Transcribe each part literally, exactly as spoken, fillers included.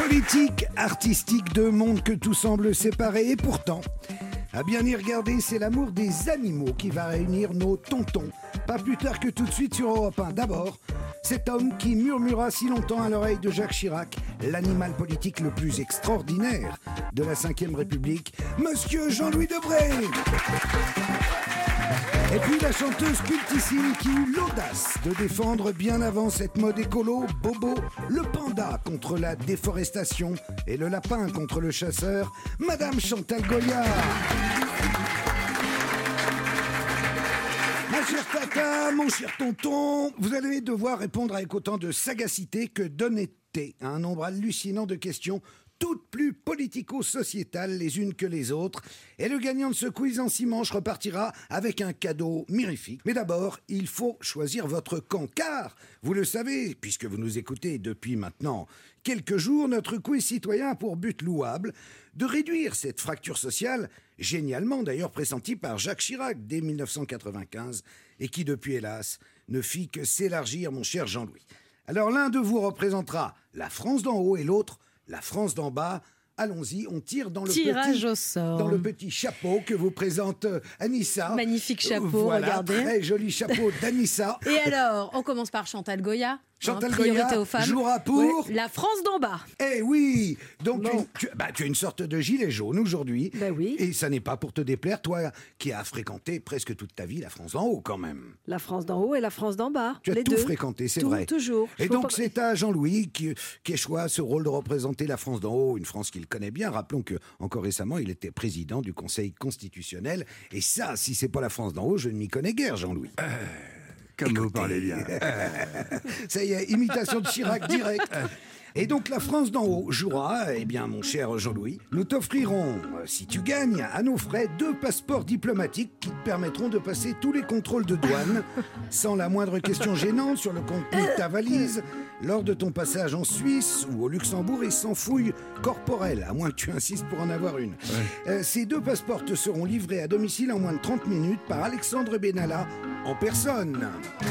Politique, artistique, deux mondes que tout semble séparer. Et pourtant, à bien y regarder, c'est l'amour des animaux qui va réunir nos tontons. Pas plus tard que tout de suite sur Europe un. D'abord, cet homme qui murmura si longtemps à l'oreille de Jacques Chirac, l'animal politique le plus extraordinaire de la cinquième République, Monsieur Jean-Louis Debré. Et puis la chanteuse cultissime qui eut l'audace de défendre bien avant cette mode écolo, Bobo, le panda contre la déforestation et le lapin contre le chasseur, Madame Chantal Goya. Ma chère Tata, mon cher tonton, vous allez devoir répondre avec autant de sagacité que d'honnêteté à un nombre hallucinant de questions, toutes plus politico-sociétales les unes que les autres. Et le gagnant de ce quiz en six manches repartira avec un cadeau mirifique. Mais d'abord, il faut choisir votre camp, car, vous le savez, puisque vous nous écoutez depuis maintenant quelques jours, notre quiz citoyen a pour but louable de réduire cette fracture sociale, génialement d'ailleurs pressentie par Jacques Chirac dès mille neuf cent quatre-vingt-quinze, et qui depuis, hélas, ne fit que s'élargir, mon cher Jean-Louis. Alors l'un de vous représentera la France d'en haut et l'autre la France d'en bas. Allons-y, on tire dans le, Tirage petit, au sort. dans le petit chapeau que vous présente euh, Anissa. Magnifique chapeau, voilà, regardez. Très joli chapeau d'Anissa. Et alors, on commence par Chantal Goya. Chantal hein, Goya aux femmes. jouera pour... Ouais, la France d'en bas. Eh oui. Donc Bon. tu, tu, bah, tu as une sorte de gilet jaune aujourd'hui. Ben oui. Et ça n'est pas pour te déplaire, toi qui as fréquenté presque toute ta vie la France d'en haut quand même. La France d'en haut et la France d'en bas. Tu as les tout deux. fréquenté, c'est Tout, vrai. Toujours. Et Je donc peux pas- c'est à Jean-Louis qui, qui échoua ce rôle de représenter la France d'en haut, une France qu'il connaît bien. Rappelons que encore récemment, il était président du Conseil constitutionnel. Et ça, si c'est pas la France d'en haut, je ne m'y connais guère, Jean-Louis. Comme vous Écoutez. parlez bien. Ça y est, imitation de Chirac direct. Et donc la France d'en haut jouera, eh bien mon cher Jean-Louis, nous t'offrirons, euh, si tu gagnes, à nos frais, deux passeports diplomatiques qui te permettront de passer tous les contrôles de douane sans la moindre question gênante sur le contenu de ta valise lors de ton passage en Suisse ou au Luxembourg et sans fouille corporelle, à moins que tu insistes pour en avoir une. Euh, ces deux passeports te seront livrés à domicile en moins de trente minutes par Alexandre Benalla en personne.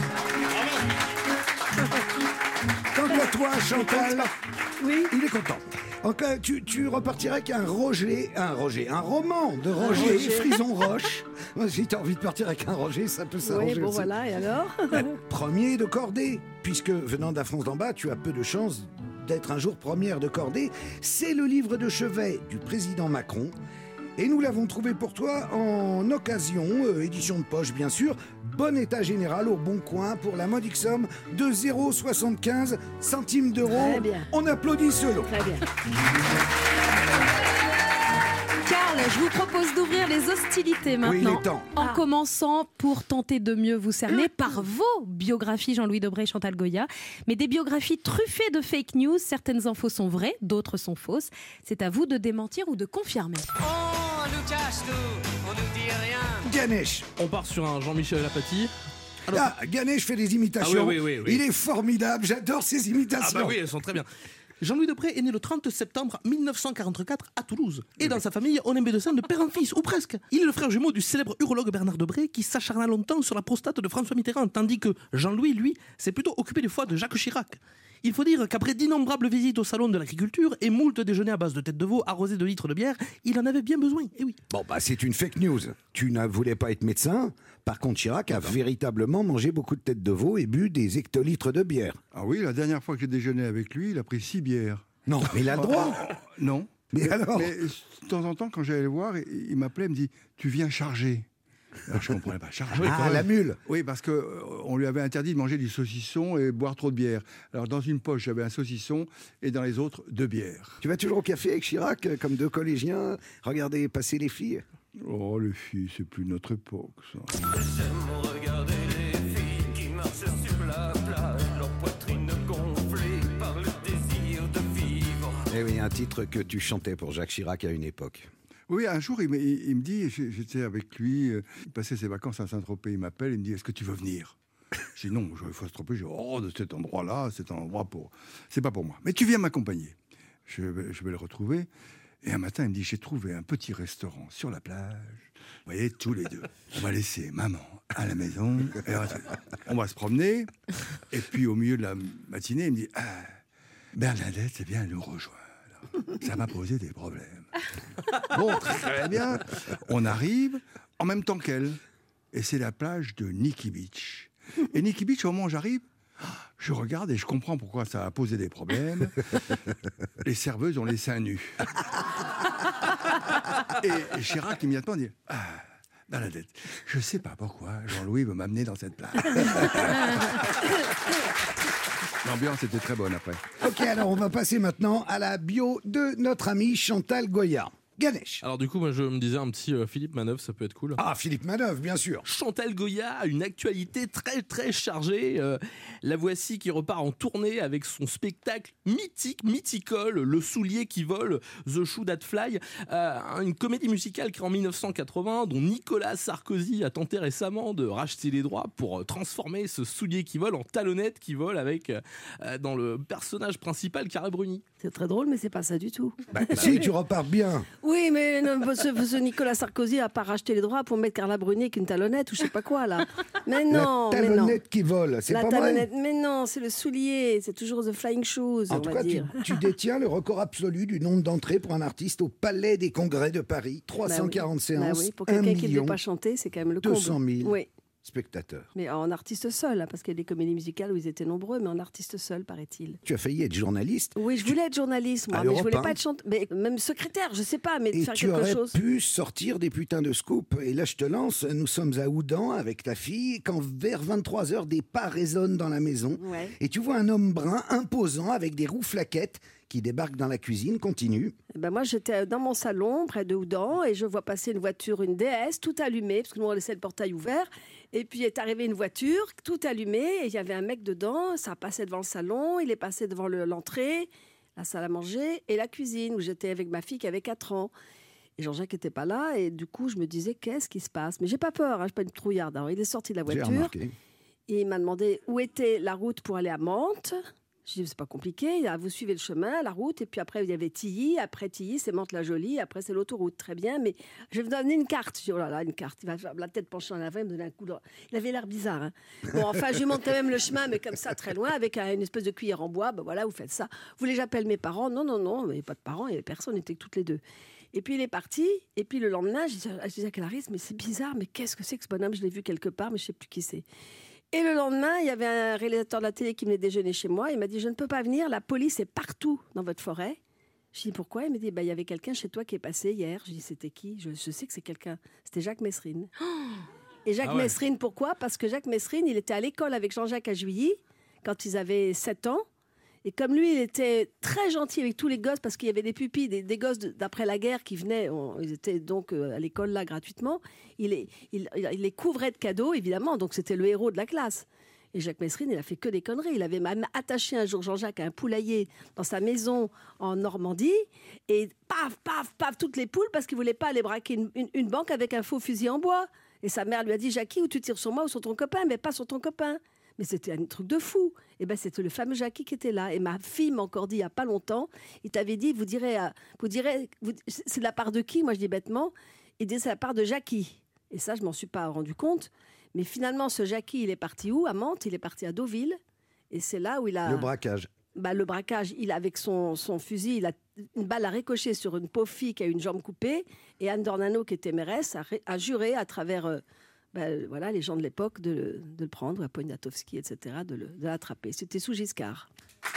Quant à toi, Chantal, Oui. il est content. Encore, tu, tu repartirais avec un Roger, un Roger, un roman de Roger, Roger. Frison Roche. Moi, si t'as envie de partir avec un Roger, ça peut s'arranger Oui, bon aussi. voilà, et alors Premier de cordée, puisque venant de la France d'en bas, tu as peu de chances d'être un jour première de cordée. C'est le livre de chevet du président Macron. Et nous l'avons trouvé pour toi en occasion, euh, édition de poche bien sûr, bon état général au Bon Coin pour la modique somme de zéro virgule soixante-quinze centimes d'euros. Très bien. On applaudit ce lot. Très bien. Karl, je vous propose d'ouvrir les hostilités maintenant. il est temps. En Ah. commençant pour tenter de mieux vous cerner par vos biographies, Jean-Louis Debré et Chantal Goya. Mais des biographies truffées de fake news. Certaines infos sont vraies, d'autres sont fausses. C'est à vous de démentir ou de confirmer. On nous cache tout, on nous dit rien. Ganesh. On part sur un Jean-Michel Apathy. Alors- Ah, Ganesh fait des imitations. Ah oui, oui, oui, oui. Il est formidable, j'adore ses Ah imitations. bah oui, elles sont très bien. Jean-Louis Debré est né le trente septembre mille neuf cent quarante-quatre à Toulouse. Et dans sa famille, on est médecin de père en fils, ou presque. Il est le frère jumeau du célèbre urologue Bernard Debré qui s'acharna longtemps sur la prostate de François Mitterrand, tandis que Jean-Louis, lui, s'est plutôt occupé des foies de Jacques Chirac. Il faut dire qu'après d'innombrables visites au salon de l'agriculture et moult déjeuners à base de tête de veau arrosés de litres de bière, il en avait bien besoin, eh oui. Bon, bah, c'est une fake news. Tu ne voulais pas être médecin. Par contre, Chirac a véritablement mangé beaucoup de têtes de veau et bu des hectolitres de bière. Ah oui, la dernière fois que j'ai déjeuné avec lui, il a pris six bières. Non, mais il a le droit. Non. Mais alors Mais de temps en temps, quand j'allais le voir, il il m'appelait, il me dit « Tu viens charger ». Alors je comprenais pas. Charger Ah, quand même. la mule. Oui, parce que euh, on lui avait interdit de manger du saucisson et boire trop de bière. Alors dans une poche, j'avais un saucisson et dans les autres, deux bières. Tu vas toujours au café avec Chirac, euh, comme deux collégiens, regarder passer les filles. Oh, les filles, c'est plus notre époque, ça. J'aime regarder les filles qui marchent sur la plage, leur poitrine gonflée par le désir de vivre. Eh oui, un titre que tu chantais pour Jacques Chirac à une époque. Oui, un jour, il me, il- il me dit, j'ai- j'étais avec lui, euh, il passait ses vacances à Saint-Tropez, il m'appelle, il me dit, est-ce que tu veux venir ? J'ai dit non, je vais à Saint-Tropez, je dis, oh, de cet endroit-là, c'est un endroit pour... C'est pas pour moi. Mais tu viens m'accompagner. Je vais, je vais le retrouver. Et un matin, il me dit, j'ai trouvé un petit restaurant sur la plage. Vous voyez, tous les deux. On va laisser maman à la maison. Et on va se promener. Et puis, au milieu de la matinée, il me dit, ah, Bernadette, viens nous rejoindre. ça m'a posé des problèmes. Bon, très bien. On arrive en même temps qu'elle. Et c'est la plage de Nikki Beach. Et Nikki Beach, au moment où j'arrive, je regarde et je comprends pourquoi ça a posé des problèmes. Les serveuses ont les seins nus. Et, et Chirac immédiatement dit ah, dans la tête, je sais pas pourquoi Jean-Louis veut m'amener dans cette plage. L'ambiance était très bonne après. Ok, alors on va passer maintenant à la bio de notre ami Chantal Goya. Ganesh. Alors du coup, moi je me disais un petit euh, Philippe Manœuvre, ça peut être cool. Ah, Philippe Manœuvre, bien sûr. Chantal Goya a une actualité très très chargée. Euh, la voici qui repart en tournée avec son spectacle mythique, mythicole, Le soulier qui vole, The Shoe That Fly. Euh, une comédie musicale créée en dix-neuf cent quatre-vingts dont Nicolas Sarkozy a tenté récemment de racheter les droits pour euh, transformer ce soulier qui vole en talonnette qui vole avec euh, dans le personnage principal Cara Bruni. C'est très drôle, mais c'est pas ça du tout. Bah, si, tu repars bien. Oui, mais non, ce, ce Nicolas Sarkozy a pas racheté les droits pour mettre Carla Bruni avec une talonnette ou je sais pas quoi là. Mais non, La mais non. talonnette qui vole, c'est La pas talonnette, vrai. mais non, c'est le soulier, c'est toujours The Flying Shoes, En on tout va cas, tu, dire. tu détiens le record absolu du nombre d'entrées pour un artiste au Palais des Congrès de Paris. trois cent quarante bah oui. séances, Bah oui, pour un quelqu'un qui ne million veut pas chanter, c'est quand même le deux comble. cent mille Oui. spectateurs. Mais en artiste seul, hein, parce qu'il y a des comédies musicales où ils étaient nombreux, mais en artiste seul, paraît-il. Tu as failli être journaliste. Oui, je voulais être journaliste, moi, À mais je Europe voulais un. pas être chanteuse, mais même secrétaire, je sais pas, mais de Et faire tu quelque aurais chose. pu sortir des putains de scoops. Et là, je te lance. Nous sommes à Oudan avec ta fille. Quand vers vingt-trois heures, des pas résonnent dans la maison. Ouais. Et tu vois un homme brun imposant avec des roues flaquettes qui débarque dans la cuisine. Continue. Eh ben moi, j'étais dans mon salon, près de Oudan, et je vois passer une voiture, une D S, tout allumée, parce que nous, on laissait le portail ouvert. Et puis est arrivée une voiture, tout allumé, et il y avait un mec dedans. Ça passait devant le salon, il est passé devant le- l'entrée, la salle à manger, et la cuisine, où j'étais avec ma fille qui avait quatre ans. Et Jean-Jacques n'était pas là, et du coup, je me disais, qu'est-ce qui se passe? Mais j'ai pas peur, hein, je suis pas une trouillarde. Alors, il est sorti de la J'ai voiture, remarqué. et il m'a demandé où était la route pour aller à Mantes. Je dis, c'est pas compliqué, il a, vous suivez le chemin, la route, et puis après, il y avait Tilly, après Tilly, c'est Mantes-la-Jolie, après, c'est l'autoroute, très bien, mais je vais vous donner une carte. Je dis, oh là là, une carte, il va faire la tête penchée en avant, il me donner un coup de... Il avait l'air bizarre, hein. Bon, enfin, je lui montais même le chemin, mais comme ça, très loin, avec un- une espèce de cuillère en bois, ben voilà, vous faites ça. Vous voulez que j'appelle mes parents? Non, non, non, mais pas de parents, il y avait personne, on était que toutes les deux. Et puis il est parti, et puis le lendemain, je disais, je disais à Clarisse, mais c'est bizarre, mais qu'est-ce que c'est que ce bonhomme? Je l'ai vu quelque part, mais je sais plus qui c'est. Et le lendemain, il y avait un réalisateur de la télé qui venait déjeuner chez moi. Il m'a dit, je ne peux pas venir, la police est partout dans votre forêt. Je dis, pourquoi? Il m'a dit, bah, il y avait quelqu'un chez toi qui est passé hier. Je dis, c'était qui? je, je sais que c'est quelqu'un. C'était Jacques Messrine. Et Jacques Ah ouais. Messrine, pourquoi? Parce que Jacques Messrine, il était à l'école avec Jean-Jacques à Juilly, quand ils avaient sept ans. Et comme lui, il était très gentil avec tous les gosses, parce qu'il y avait des pupilles, des, des gosses de- d'après la guerre qui venaient, on- ils étaient donc euh, à l'école là gratuitement, il les, il, il les couvrait de cadeaux, évidemment, donc c'était le héros de la classe. Et Jacques Messrine, il a fait que des conneries. Il avait même attaché un jour Jean-Jacques à un poulailler dans sa maison en Normandie, et paf, paf, paf, toutes les poules, parce qu'il voulait pas aller braquer une, une- une banque avec un faux fusil en bois. Et sa mère lui a dit, Jackie, ou tu tires sur moi ou sur ton copain, mais pas sur ton copain. Mais c'était un truc de fou. Et ben c'était le fameux Jackie qui était là. Et ma fille m'a encore dit il y a pas longtemps, il t'avait dit, vous direz, à- vous direz, vous- c'est de la part de qui? Moi je dis bêtement, il dit c'est de la part de Jackie. Et ça je m'en suis pas rendu compte. Mais finalement ce Jackie il est parti où? À Mantes, il est parti à Deauville. Et c'est là où il a Le braquage. bah, le braquage, il avec son, son fusil, il a une balle a ricoché sur une pauvre fille qui a eu une jambe coupée. Et Anne Dornano, qui était mairesse, a, ré- a juré à travers euh, bah, voilà, les gens de l'époque de, le- de le prendre, à Poniatowski, et cetera, de le- de l'attraper. C'était sous Giscard.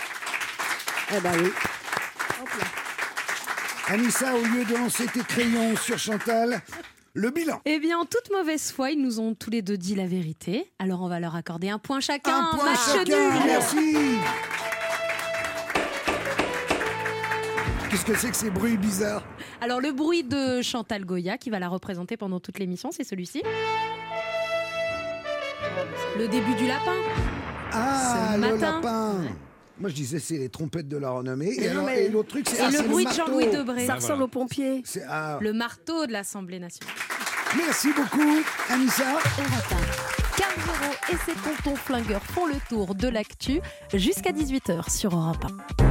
Eh ben oui. Hop là. Anissa, au lieu de lancer tes crayons sur Chantal, le bilan. Eh bien, en toute mauvaise foi, ils nous ont tous les deux dit la vérité. Alors, on va leur accorder un point chacun. Un point Match chacun, nul. merci. Qu'est-ce que c'est que ces bruits bizarres? Alors, le bruit de Chantal Goya, qui va la représenter pendant toute l'émission, c'est celui-ci. Le début du lapin. Ah, C'est le le matin. lapin. Moi, je disais, c'est les trompettes de la renommée. Et, Mais non, alors, mais- et l'autre truc, c'est Et ah, le c'est bruit de marteau. Jean-Louis Debré. Ça ressemble aux pompiers. C'est- ah. Le marteau de l'Assemblée nationale. Merci beaucoup, Anissa. Europe un. quinze euros et ses tontons flingueurs font le tour de l'actu jusqu'à dix-huit heures sur Europe un.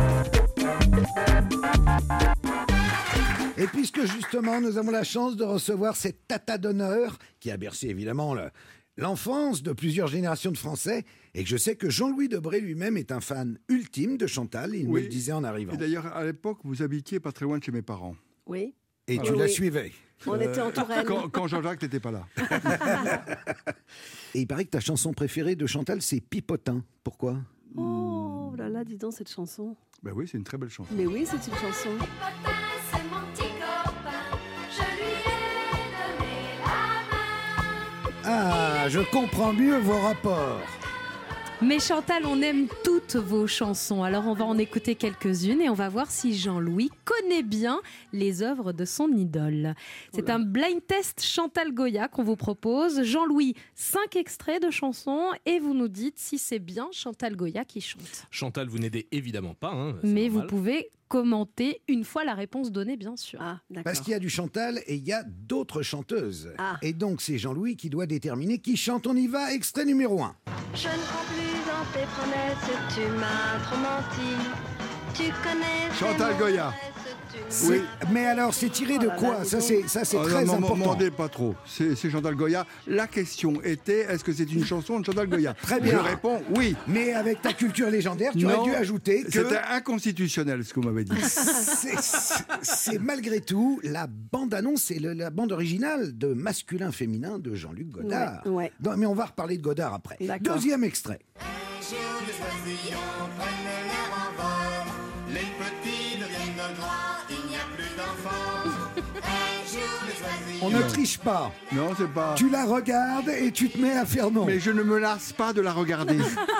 Et puisque justement, nous avons la chance de recevoir cette tata d'honneur qui a bercé évidemment le- l'enfance de plusieurs générations de Français et que je sais que Jean-Louis Debré lui-même est un fan ultime de Chantal, il me Oui. le disait en arrivant. Et d'ailleurs, à l'époque, vous habitiez pas très loin de chez mes parents. Oui. Et tu Oui, la oui. suivais. On était en Touraine. Quand, quand Jean-Jacques n'était pas là. Et il paraît que ta chanson préférée de Chantal, c'est Pipotin. Pourquoi? Oh là là, dis donc cette chanson. Ben oui, c'est une très belle chanson. Mais oui, c'est une chanson. Pipotin, c'est mon petit copain, je lui ai donné la main. Ah, je comprends mieux vos rapports. Mais Chantal, on aime toutes vos chansons. Alors on va en écouter quelques-unes et on va voir si Jean-Louis connaît bien les œuvres de son idole. C'est un blind test Chantal Goya qu'on vous propose. Jean-Louis, cinq extraits de chansons et vous nous dites si c'est bien Chantal Goya qui chante. Chantal, vous n'aidez évidemment pas. Hein, c'est Mais vous normal. pouvez commenter une fois la réponse donnée, bien sûr. Ah, d'accord. Parce qu'il y a du Chantal et il y a d'autres chanteuses. Ah. Et donc c'est Jean-Louis qui doit déterminer qui chante. On y va, extrait numéro un. Je ne crois plus dans tes promesses, tu m'as trop menti. Tu connais tes Chantal Goya. promesses, tu C'est- Mais alors, c'est tiré de Oh là quoi là, dis Ça, donc. c'est ça, c'est Ah non, très m'en- important. M'en demandez pas trop. C'est c'est Chantal Goya. La question était, est-ce que c'est une chanson de Chantal Goya? Très bien. Je réponds oui. Mais avec ta culture légendaire, tu Non, aurais dû ajouter que C'était inconstitutionnel ce que vous m'avez dit. c'est- c'est c'est malgré tout la bande-annonce, c'est le- la bande originale de Masculin-Féminin de Jean-Luc Godard. Ouais, ouais. Non, mais on va reparler de Godard après. D'accord. Deuxième extrait. Les petits deviennent grands, il n'y a plus d'enfants. Un jour les On ne triche pas. Non, c'est pas. Tu la regardes et tu te mets à faire non. Mais je ne me lasse pas de la regarder.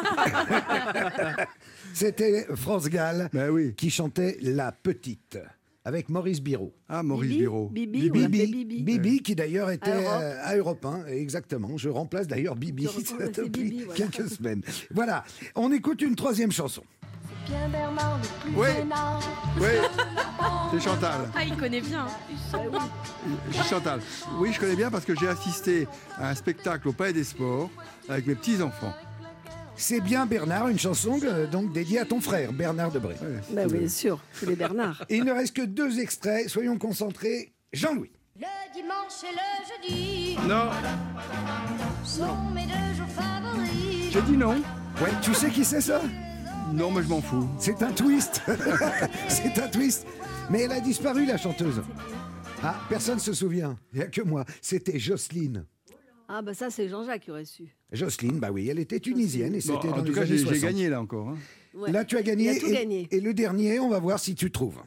C'était France Gall Ben oui. qui chantait La Petite avec Maurice Biro. Ah, Maurice Bibi, Biro. Bibi, on l'appelait Bibi, Bibi. Bibi, qui d'ailleurs était À Europe. euh, à Europe un, exactement. Je remplace d'ailleurs Bibi Tu remplaces depuis Bibi, voilà. quelques semaines. Voilà, on écoute une troisième chanson. Bien Bernard le plus Oui. vénard. Oui, c'est Chantal. Ah, il connaît bien. hein. C'est Chantal. Oui, je connais bien parce que j'ai assisté à un spectacle au Palais des Sports avec mes petits-enfants. C'est bien Bernard, une chanson euh, donc dédiée à ton frère, Bernard Debré. Ouais, Bah c'est- oui, bien sûr, c'est les Bernard. Et il ne reste que deux extraits, soyons concentrés. Jean-Louis. Le dimanche et le jeudi Non, sont mes deux jours favoris. j'ai dit non. Ouais, tu sais qui c'est ça? Non, mais je m'en fous. C'est un twist. C'est un twist. Mais elle a disparu, la chanteuse. Ah, personne se souvient. Il n'y a que moi. C'était Jocelyne. Ah bah ça, c'est Jean-Jacques qui aurait su. Jocelyne, bah oui, elle était tunisienne et Bon, c'était en dans tout les cas, années j'ai j'ai soixante. gagné là encore. hein. Ouais. Là, tu as gagné. Il a tout et, gagné. et le dernier, on va voir si tu trouves.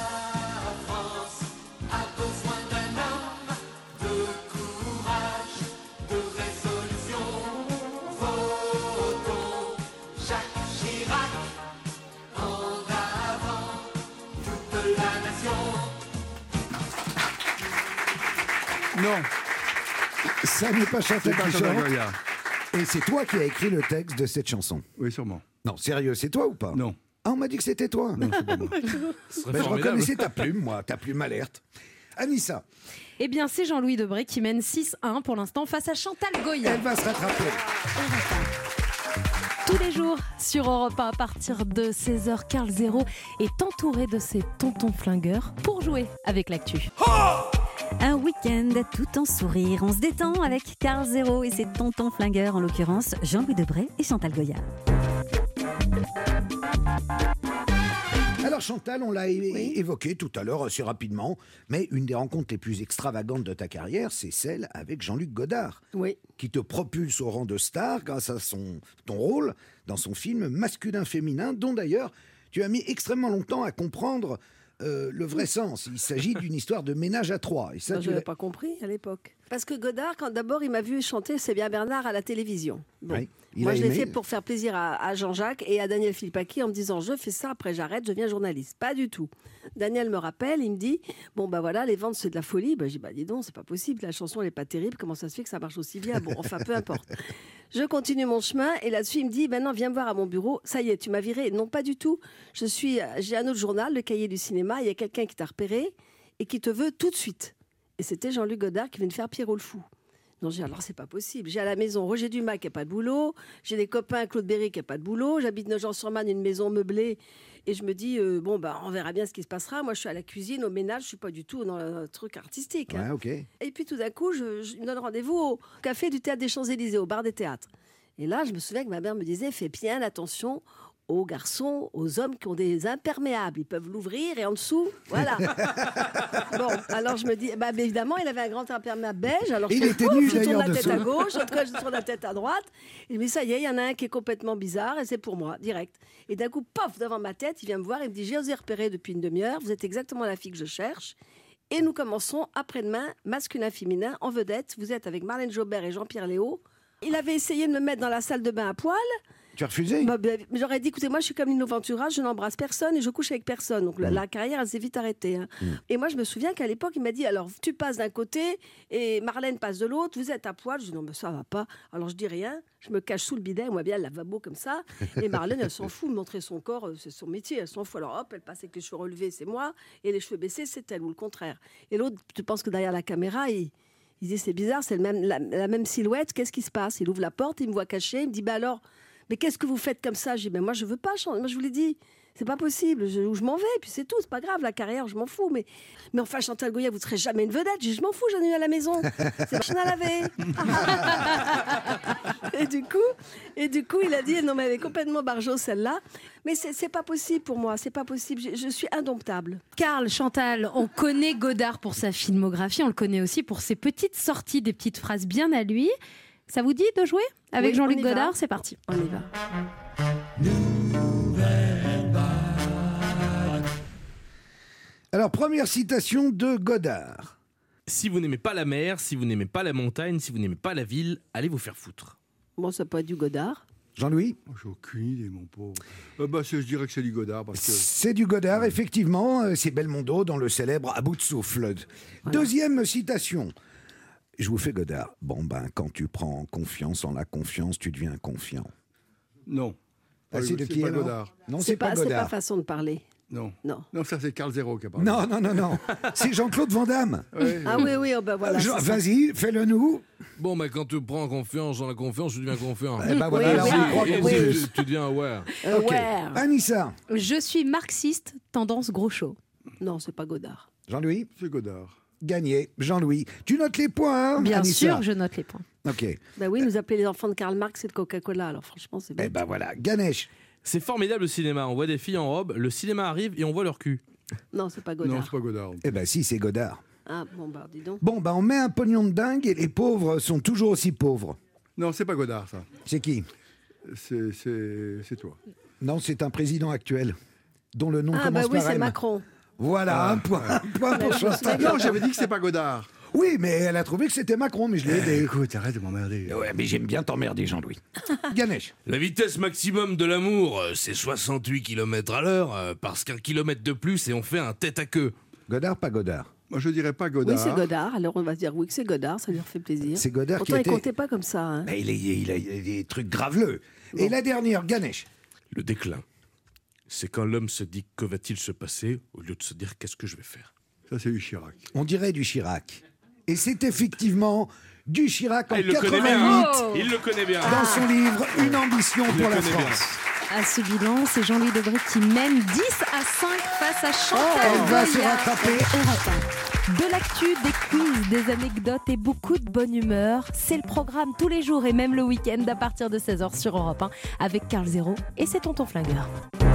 Non, Ça n'est pas c'est Chantal pas qui Chantal chante. Goya. Et c'est toi qui as écrit le texte de cette chanson. Oui, sûrement. Non, sérieux, c'est toi ou pas? Non, Ah, on m'a dit que c'était toi. non, c'est pas moi. Ce serait Ben, je formidable. reconnaissais ta plume, moi, ta plume alerte. Anissa, Eh bien, c'est Jean-Louis Debré qui mène six un pour l'instant face à Chantal Goya. elle va se rattraper. Tous les jours sur Europe un à partir de seize heures, Carl Zéro est entouré de ses tontons flingueurs pour jouer avec l'actu. Un week-end tout en sourire, on se détend avec Carl Zéro et ses tontons flingueurs, en l'occurrence Jean-Louis Debré et Chantal Goya. Alors Chantal, on l'a é- évoqué tout à l'heure assez rapidement, mais une des rencontres les plus extravagantes de ta carrière, c'est celle avec Jean-Luc Godard, Oui. qui te propulse au rang de star grâce à son, ton rôle dans son film Masculin-Féminin, dont d'ailleurs tu as mis extrêmement longtemps à comprendre euh, le vrai sens. Il s'agit d'une histoire de ménage à trois. Et ça, Ça, tu je n'avais l'as- pas compris à l'époque. Parce que Godard, quand d'abord il m'a vu chanter C'est bien Bernard à la télévision. Bon. Oui, il Moi, a je l'ai aimé. fait pour faire plaisir à, à Jean-Jacques et à Daniel Philippaki en me disant je fais ça, après j'arrête, je deviens journaliste. Pas du tout. Daniel me rappelle, il me dit bon, bah voilà, les ventes c'est de la folie. Bah, j'ai dit bah dis donc, c'est pas possible, la chanson elle est pas terrible, comment ça se fait que ça marche aussi bien? Bon, enfin, peu importe. Je continue mon chemin et là-dessus, il me dit maintenant, viens me voir à mon bureau. Ça y est, tu m'as viré. Non, pas du tout. Je suis, j'ai un autre journal, le Cahier du cinéma. Il y a quelqu'un qui t'a repéré et qui te veut tout de suite. Et c'était Jean-Luc Godard qui vient de faire Pierrot le fou. Non, j'ai alors c'est pas possible. J'ai à la maison Roger Dumas qui n'a pas de boulot, j'ai des copains Claude Berry qui n'a pas de boulot, j'habite Nogent-sur-Marne, une maison meublée, et je me dis euh, bon bah on verra bien ce qui se passera. Moi je suis à la cuisine, au ménage, je suis pas du tout dans le truc artistique. hein. Ouais, ok. Et puis tout d'un coup, je, je me donne rendez-vous au café du Théâtre des Champs-Élysées, au bar des théâtres. Et là, je me souviens que ma mère me disait fais bien attention aux garçons, aux hommes qui ont des imperméables. Ils peuvent l'ouvrir et en dessous, voilà. Bon, alors je me dis, bah, évidemment, il avait un grand imperméable beige. Alors Il je, était ouf, nu, je tourne d'ailleurs, la tête dessous. à gauche, je tourne la tête à droite. Et je me dis, ça y est, il y en a un qui est complètement bizarre et c'est pour moi, direct. Et d'un coup, pof, devant ma tête, il vient me voir, il me dit, j'ai osé repérer depuis une demi-heure, vous êtes exactement la fille que je cherche. Et nous commençons après-demain, masculin-féminin, en vedette. Vous êtes avec Marlène Jobert et Jean-Pierre Léaud. Il avait essayé de me mettre dans la salle de bain à poil. Tu as refusé? Bah, bah, j'aurais dit, écoutez, moi, je suis comme Lino Ventura, je n'embrasse personne et je couche avec personne. Donc, la, la carrière, elle s'est vite arrêtée. hein. Et moi, je me souviens qu'à l'époque, il m'a dit, alors, tu passes d'un côté et Marlène passe de l'autre, vous êtes à poil. Je dis, non, mais ça va pas. Alors, je dis rien, je me cache sous le bidet, moi, bien, le lavabo comme ça. Et Marlène, elle s'en fout de montrer son corps, euh, c'est son métier, elle s'en fout. Alors, hop, elle passe avec les cheveux relevés, c'est moi, et les cheveux baissés, c'est elle, ou le contraire. Et l'autre, tu penses que derrière la caméra, il. Il dit, c'est bizarre, c'est le même, la, la même silhouette, qu'est-ce qui se passe? Il ouvre la porte, il me voit caché, il me dit, bah alors, mais qu'est-ce que vous faites comme ça? Je dis, mais moi, je veux pas changer. Moi, je vous l'ai dit, c'est pas possible, je, je m'en vais, puis c'est tout, c'est pas grave, la carrière, je m'en fous. Mais, mais enfin, Chantal Goya, vous ne serez jamais une vedette. Je dis, je m'en fous, j'en ai une à la maison. C'est machine à laver. et, du coup, et du coup, il a dit, non, mais elle est complètement barjot, celle-là. Mais c'est, c'est pas possible pour moi, c'est pas possible, je, je suis indomptable. Karl, Chantal, on connaît Godard pour sa filmographie, on le connaît aussi pour ses petites sorties, des petites phrases bien à lui. Ça vous dit de jouer avec Oui, Jean-Luc on y va. Godard? C'est parti. On y va. Alors, première citation de Godard. Si vous n'aimez pas la mer, si vous n'aimez pas la montagne, si vous n'aimez pas la ville, allez vous faire foutre. Bon, ça peut être du Godard. Jean-Louis? Oh, j'ai aucune idée, mon pauvre. Euh, bah, c'est- je dirais que c'est du Godard parce que. C'est du Godard, effectivement. euh, C'est Belmondo dans le célèbre À bout de souffle. Deuxième citation. Je vous fais Godard. Bon, ben, quand tu prends confiance en la confiance, tu deviens confiant. Non. Ah, c'est de c'est qui, pas alors? Godard. Non, C'est c'est pas, pas, c'est pas Godard. façon de parler. Non. Non. Non, ça c'est Carl Zéro qui a parlé. Non, non, non, non. C'est Jean-Claude Van Damme. Ouais, Ah oui, oui, oh ben voilà. Je- c'est ça. Vas-y, fais-le nous. Bon, bah, quand tu prends confiance dans la confiance, tu deviens confiant. Eh ben Oui, voilà, là, oui, on oui, croit oui, qu'on oui. dit. tu, tu deviens aware. Euh, Ok. ouais. Anissa. Je suis marxiste, tendance gros chaud. Non, c'est pas Godard. Jean-Louis, c'est Godard. gagné. Jean-Louis, tu notes les points, hein, Bien Anissa? sûr, je note les points. Ok. Ben oui, nous appeler les enfants de Karl Marx et de Coca-Cola. Alors franchement, c'est Eh bien. ben voilà, Ganesh. C'est formidable le cinéma. On voit des filles en robe, le cinéma arrive et on voit leur cul. Non, c'est pas Non, Godard. c'est pas Godard. Eh ben si, c'est Godard. Ah bon, bah dis donc. Bon, ben on met un pognon de dingue et les pauvres sont toujours aussi pauvres. Non, c'est pas Godard, ça. C'est qui? C'est, c'est, c'est toi. Non, c'est un président actuel dont le nom Ah bah commence oui, par c'est M. Macron. Voilà, Ah. un point, un point pour Mais je me Chantal. souviens Non, j'avais dit que c'est pas Godard. Oui, mais elle a trouvé que c'était Macron, mais je l'ai aidé. Écoute, arrête de m'emmerder. Ouais, mais j'aime bien t'emmerder, Jean-Louis. Ganesh. La vitesse maximum de l'amour, euh, c'est soixante-huit kilomètres à l'heure, euh, parce qu'un kilomètre de plus et on fait un tête à queue. Godard, pas Godard. Moi, je dirais pas Oui, Godard. c'est Godard. Alors on va dire oui que c'est Godard, ça lui refait plaisir. C'est Godard qui Pourtant, il était... comptait pas comme ça. Hein. Mais il, est- il a, il a des trucs graveleux. Et la dernière, Ganesh. Le déclin, c'est quand l'homme se dit que va-t-il se passer, au lieu de se dire qu'est-ce que je vais faire. Ça, c'est du Chirac. On dirait du Chirac. Et c'est effectivement du Chirac en Ah, il le connaît quatre-vingt-huit bien. Il le connaît bien. dans son livre Une ambition Il pour le la connaît bien. France. À ce bilan, c'est Jean-Louis Debré qui mène dix à cinq face à Chantal Oh, elle va se Goya rattraper. sur Europe un. De l'actu, des quiz, des anecdotes et beaucoup de bonne humeur. C'est le programme tous les jours et même le week-end à partir de seize heures sur Europe un avec Carl Zéro et ses tontons flingueurs.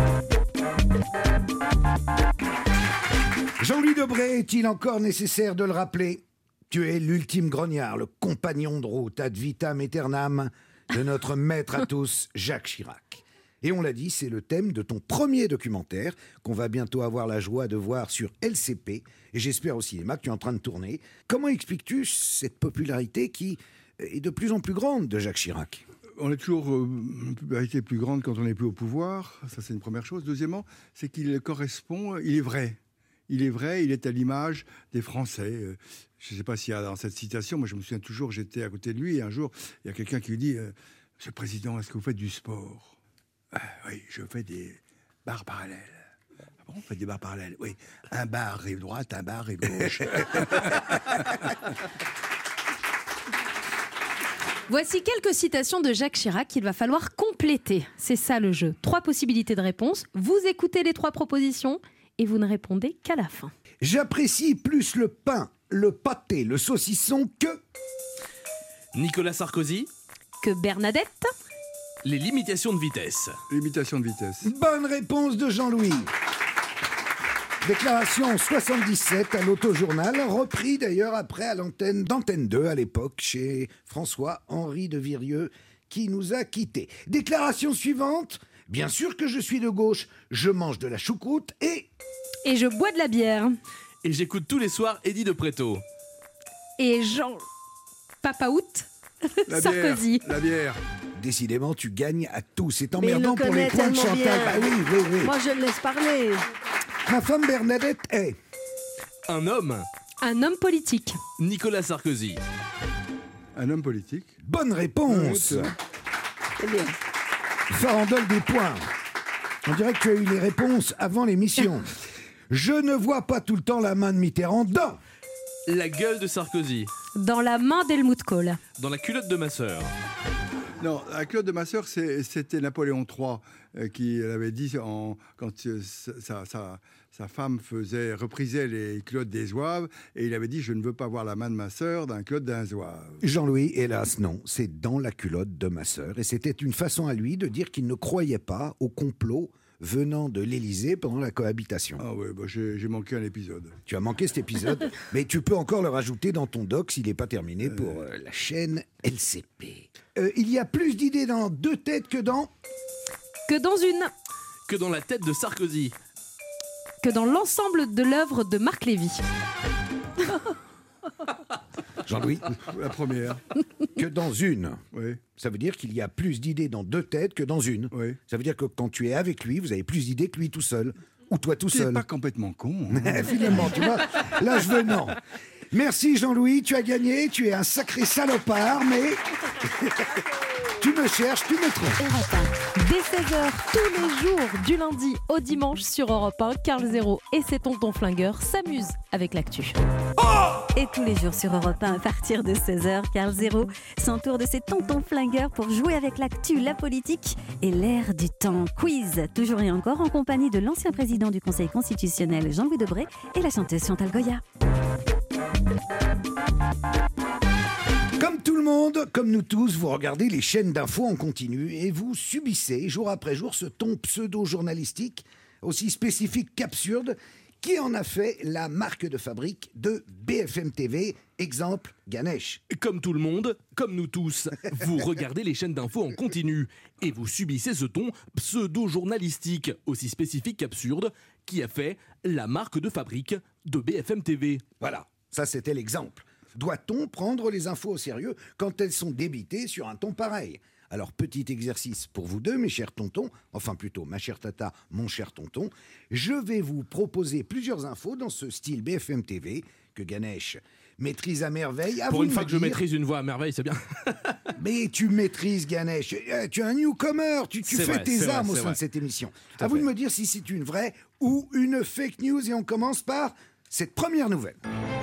Jean-Louis Debré, est-il encore nécessaire de le rappeler? Tu es l'ultime grognard, le compagnon de route ad vitam aeternam de notre maître à tous, Jacques Chirac. Et on l'a dit, c'est le thème de ton premier documentaire qu'on va bientôt avoir la joie de voir sur L C P et j'espère au cinéma que tu es en train de tourner. Comment expliques-tu cette popularité qui est de plus en plus grande de Jacques Chirac? On est toujours euh, une popularité plus grande quand on n'est plus au pouvoir. Ça, c'est une première chose. Deuxièmement, c'est qu'il correspond, il est vrai. Il est vrai, il est à l'image des Français. Euh, Je ne sais pas s'il y a dans cette citation, moi je me souviens toujours, j'étais à côté de lui et un jour, il y a quelqu'un qui lui dit euh, « Monsieur le Président, est-ce que vous faites du sport ?»« Ah, oui, je fais des barres parallèles. » Ah bon, vous faites des barres parallèles? Oui. Un bar rive droite, un bar rive gauche. Voici quelques citations de Jacques Chirac qu'il va falloir compléter. C'est ça le jeu. Trois possibilités de réponse. Vous écoutez les trois propositions et vous ne répondez qu'à la fin. J'apprécie plus le pain, le pâté, le saucisson que... Nicolas Sarkozy, Que Bernadette. les limitations de vitesse. Limitation de vitesse. Bonne réponse de Jean-Louis. Déclaration soixante-dix-sept à l'Autojournal, repris d'ailleurs après à l'antenne d'Antenne deux à l'époque chez François-Henri de Virieux qui nous a quittés. Déclaration suivante, bien sûr que je suis de gauche, je mange de la choucroute et... Et je bois de la bière. Et j'écoute tous les soirs Eddie de Préto. Et Jean... Papaout. La Sarkozy. bière. La bière. Décidément, tu gagnes à tout. C'est Mais il emmerdant le pour les connaît points de tellement Chantal. bien. Bah oui, oui, oui. Moi, je le laisse parler. Ma femme Bernadette est... Un homme, Un homme politique. Nicolas Sarkozy. Un homme politique. Bonne réponse. Ouais, C'est bien. Farandole des points. On dirait que tu as eu les réponses avant l'émission. Je ne vois pas tout le temps la main de Mitterrand dans... La gueule de Sarkozy. Dans la main d'Helmut Kohl. Dans la culotte de ma sœur. Non, la culotte de ma sœur, c'est- c'était Napoléon trois euh, qui l'avait dit en, quand euh, sa, sa- sa femme faisait, reprisait les culottes des zouaves, et il avait dit « Je ne veux pas voir la main de ma sœur dans la culotte d'un zouave Jean-Louis, hélas, non, c'est dans la culotte de ma sœur. Et c'était une façon à lui de dire qu'il ne croyait pas au complot venant de l'Élysée pendant la cohabitation. ». Ah ouais, bah, j'ai j'ai manqué un épisode. Tu as manqué cet épisode, mais tu peux encore le rajouter dans ton doc s'il n'est pas terminé pour euh, la chaîne L C P. Euh, il y a plus d'idées dans deux têtes que dans... Que dans une... Que dans la tête de Sarkozy. Que dans l'ensemble de l'œuvre de Marc Lévy. Jean-Louis, La première, que dans une. oui, Ça veut dire qu'il y a plus d'idées dans deux têtes que dans une. oui. Ça veut dire que quand tu es avec lui, vous avez plus d'idées que lui tout seul. Ou toi tout Tu seul. n'es pas complètement con. hein. Finalement, tu vois, là je veux non. Merci Jean-Louis, tu as gagné, tu es un sacré salopard, mais tu me cherches, tu me trouves. Europe un. Dès seize heures, tous les jours, du lundi au dimanche sur Europe un, Carl Zéro et ses tontons flingueurs s'amusent avec l'actu. Et tous les jours sur Europe un, à partir de seize heures, Carl Zéro s'entoure de ses tontons flingueurs pour jouer avec l'actu, la politique et l'air du temps. Quiz, toujours et encore en compagnie de l'ancien président du Conseil constitutionnel Jean-Louis Debré et la chanteuse Chantal Goya. Comme tout le monde, comme nous tous, vous regardez les chaînes d'infos en continu et vous subissez jour après jour ce ton pseudo-journalistique, aussi spécifique qu'absurde, qui en a fait la marque de fabrique de B F M T V. Exemple, Ganesh. Comme tout le monde, comme nous tous, vous regardez les chaînes d'infos en continu et vous subissez ce ton pseudo-journalistique, aussi spécifique qu'absurde, qui a fait la marque de fabrique de B F M T V. Voilà, ça c'était l'exemple. Doit-on prendre les infos au sérieux quand elles sont débitées sur un ton pareil ? Alors, petit exercice pour vous deux, mes chers tontons, enfin plutôt ma chère tata, mon cher tonton, je vais vous proposer plusieurs infos dans ce style B F M T V que Ganesh maîtrise à merveille. À Pour vous une de fois me que je dire- maîtrise une voix à merveille, c'est bien. Mais tu maîtrises Ganesh, Euh, tu es un newcomer, tu, tu C'est fais vrai, tes c'est vrai, armes au c'est sein vrai. de cette émission. à À vous de fait. me dire si c'est une vraie ou une fake news et on commence par cette première nouvelle.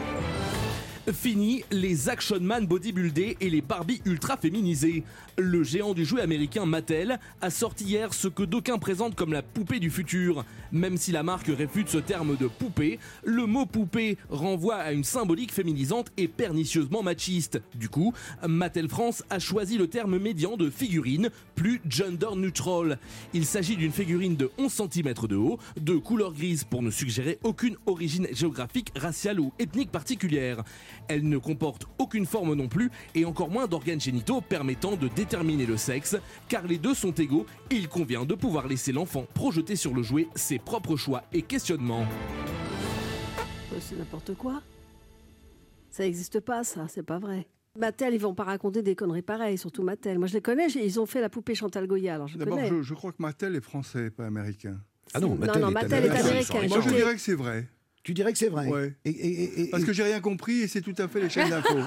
Fini les Action Man bodybuildés et les Barbie ultra féminisées. Le géant du jouet américain Mattel a sorti hier ce que d'aucuns présentent comme la poupée du futur. Même si la marque réfute ce terme de poupée, le mot poupée renvoie à une symbolique féminisante et pernicieusement machiste. Du coup, Mattel France a choisi le terme médian de figurine, plus gender neutral. Il s'agit d'une figurine de onze centimètres de haut, de couleur grise pour ne suggérer aucune origine géographique, raciale ou ethnique particulière. Elle ne comporte aucune forme non plus et encore moins d'organes génitaux permettant de déterminer le sexe, car les deux sont égaux et il convient de pouvoir laisser l'enfant projeter sur le jouet ses propres choix et questionnements. Euh, C'est n'importe quoi. Ça n'existe pas, ça, c'est pas vrai. Mattel, ils vont pas raconter des conneries pareilles, surtout Mattel. Moi, je les connais, j'ai- ils ont fait la poupée Chantal Goya, alors je D'abord, connais. je, je crois que Mattel est français, pas américain. Ah non, Non, Mattel non, est Mattel est américain. américain. Ils Moi, sont je Ok. dirais que c'est vrai. Tu dirais que c'est vrai. Ouais. Et, et- et- Parce et- que j'ai rien compris et c'est tout à fait les chaînes d'infos.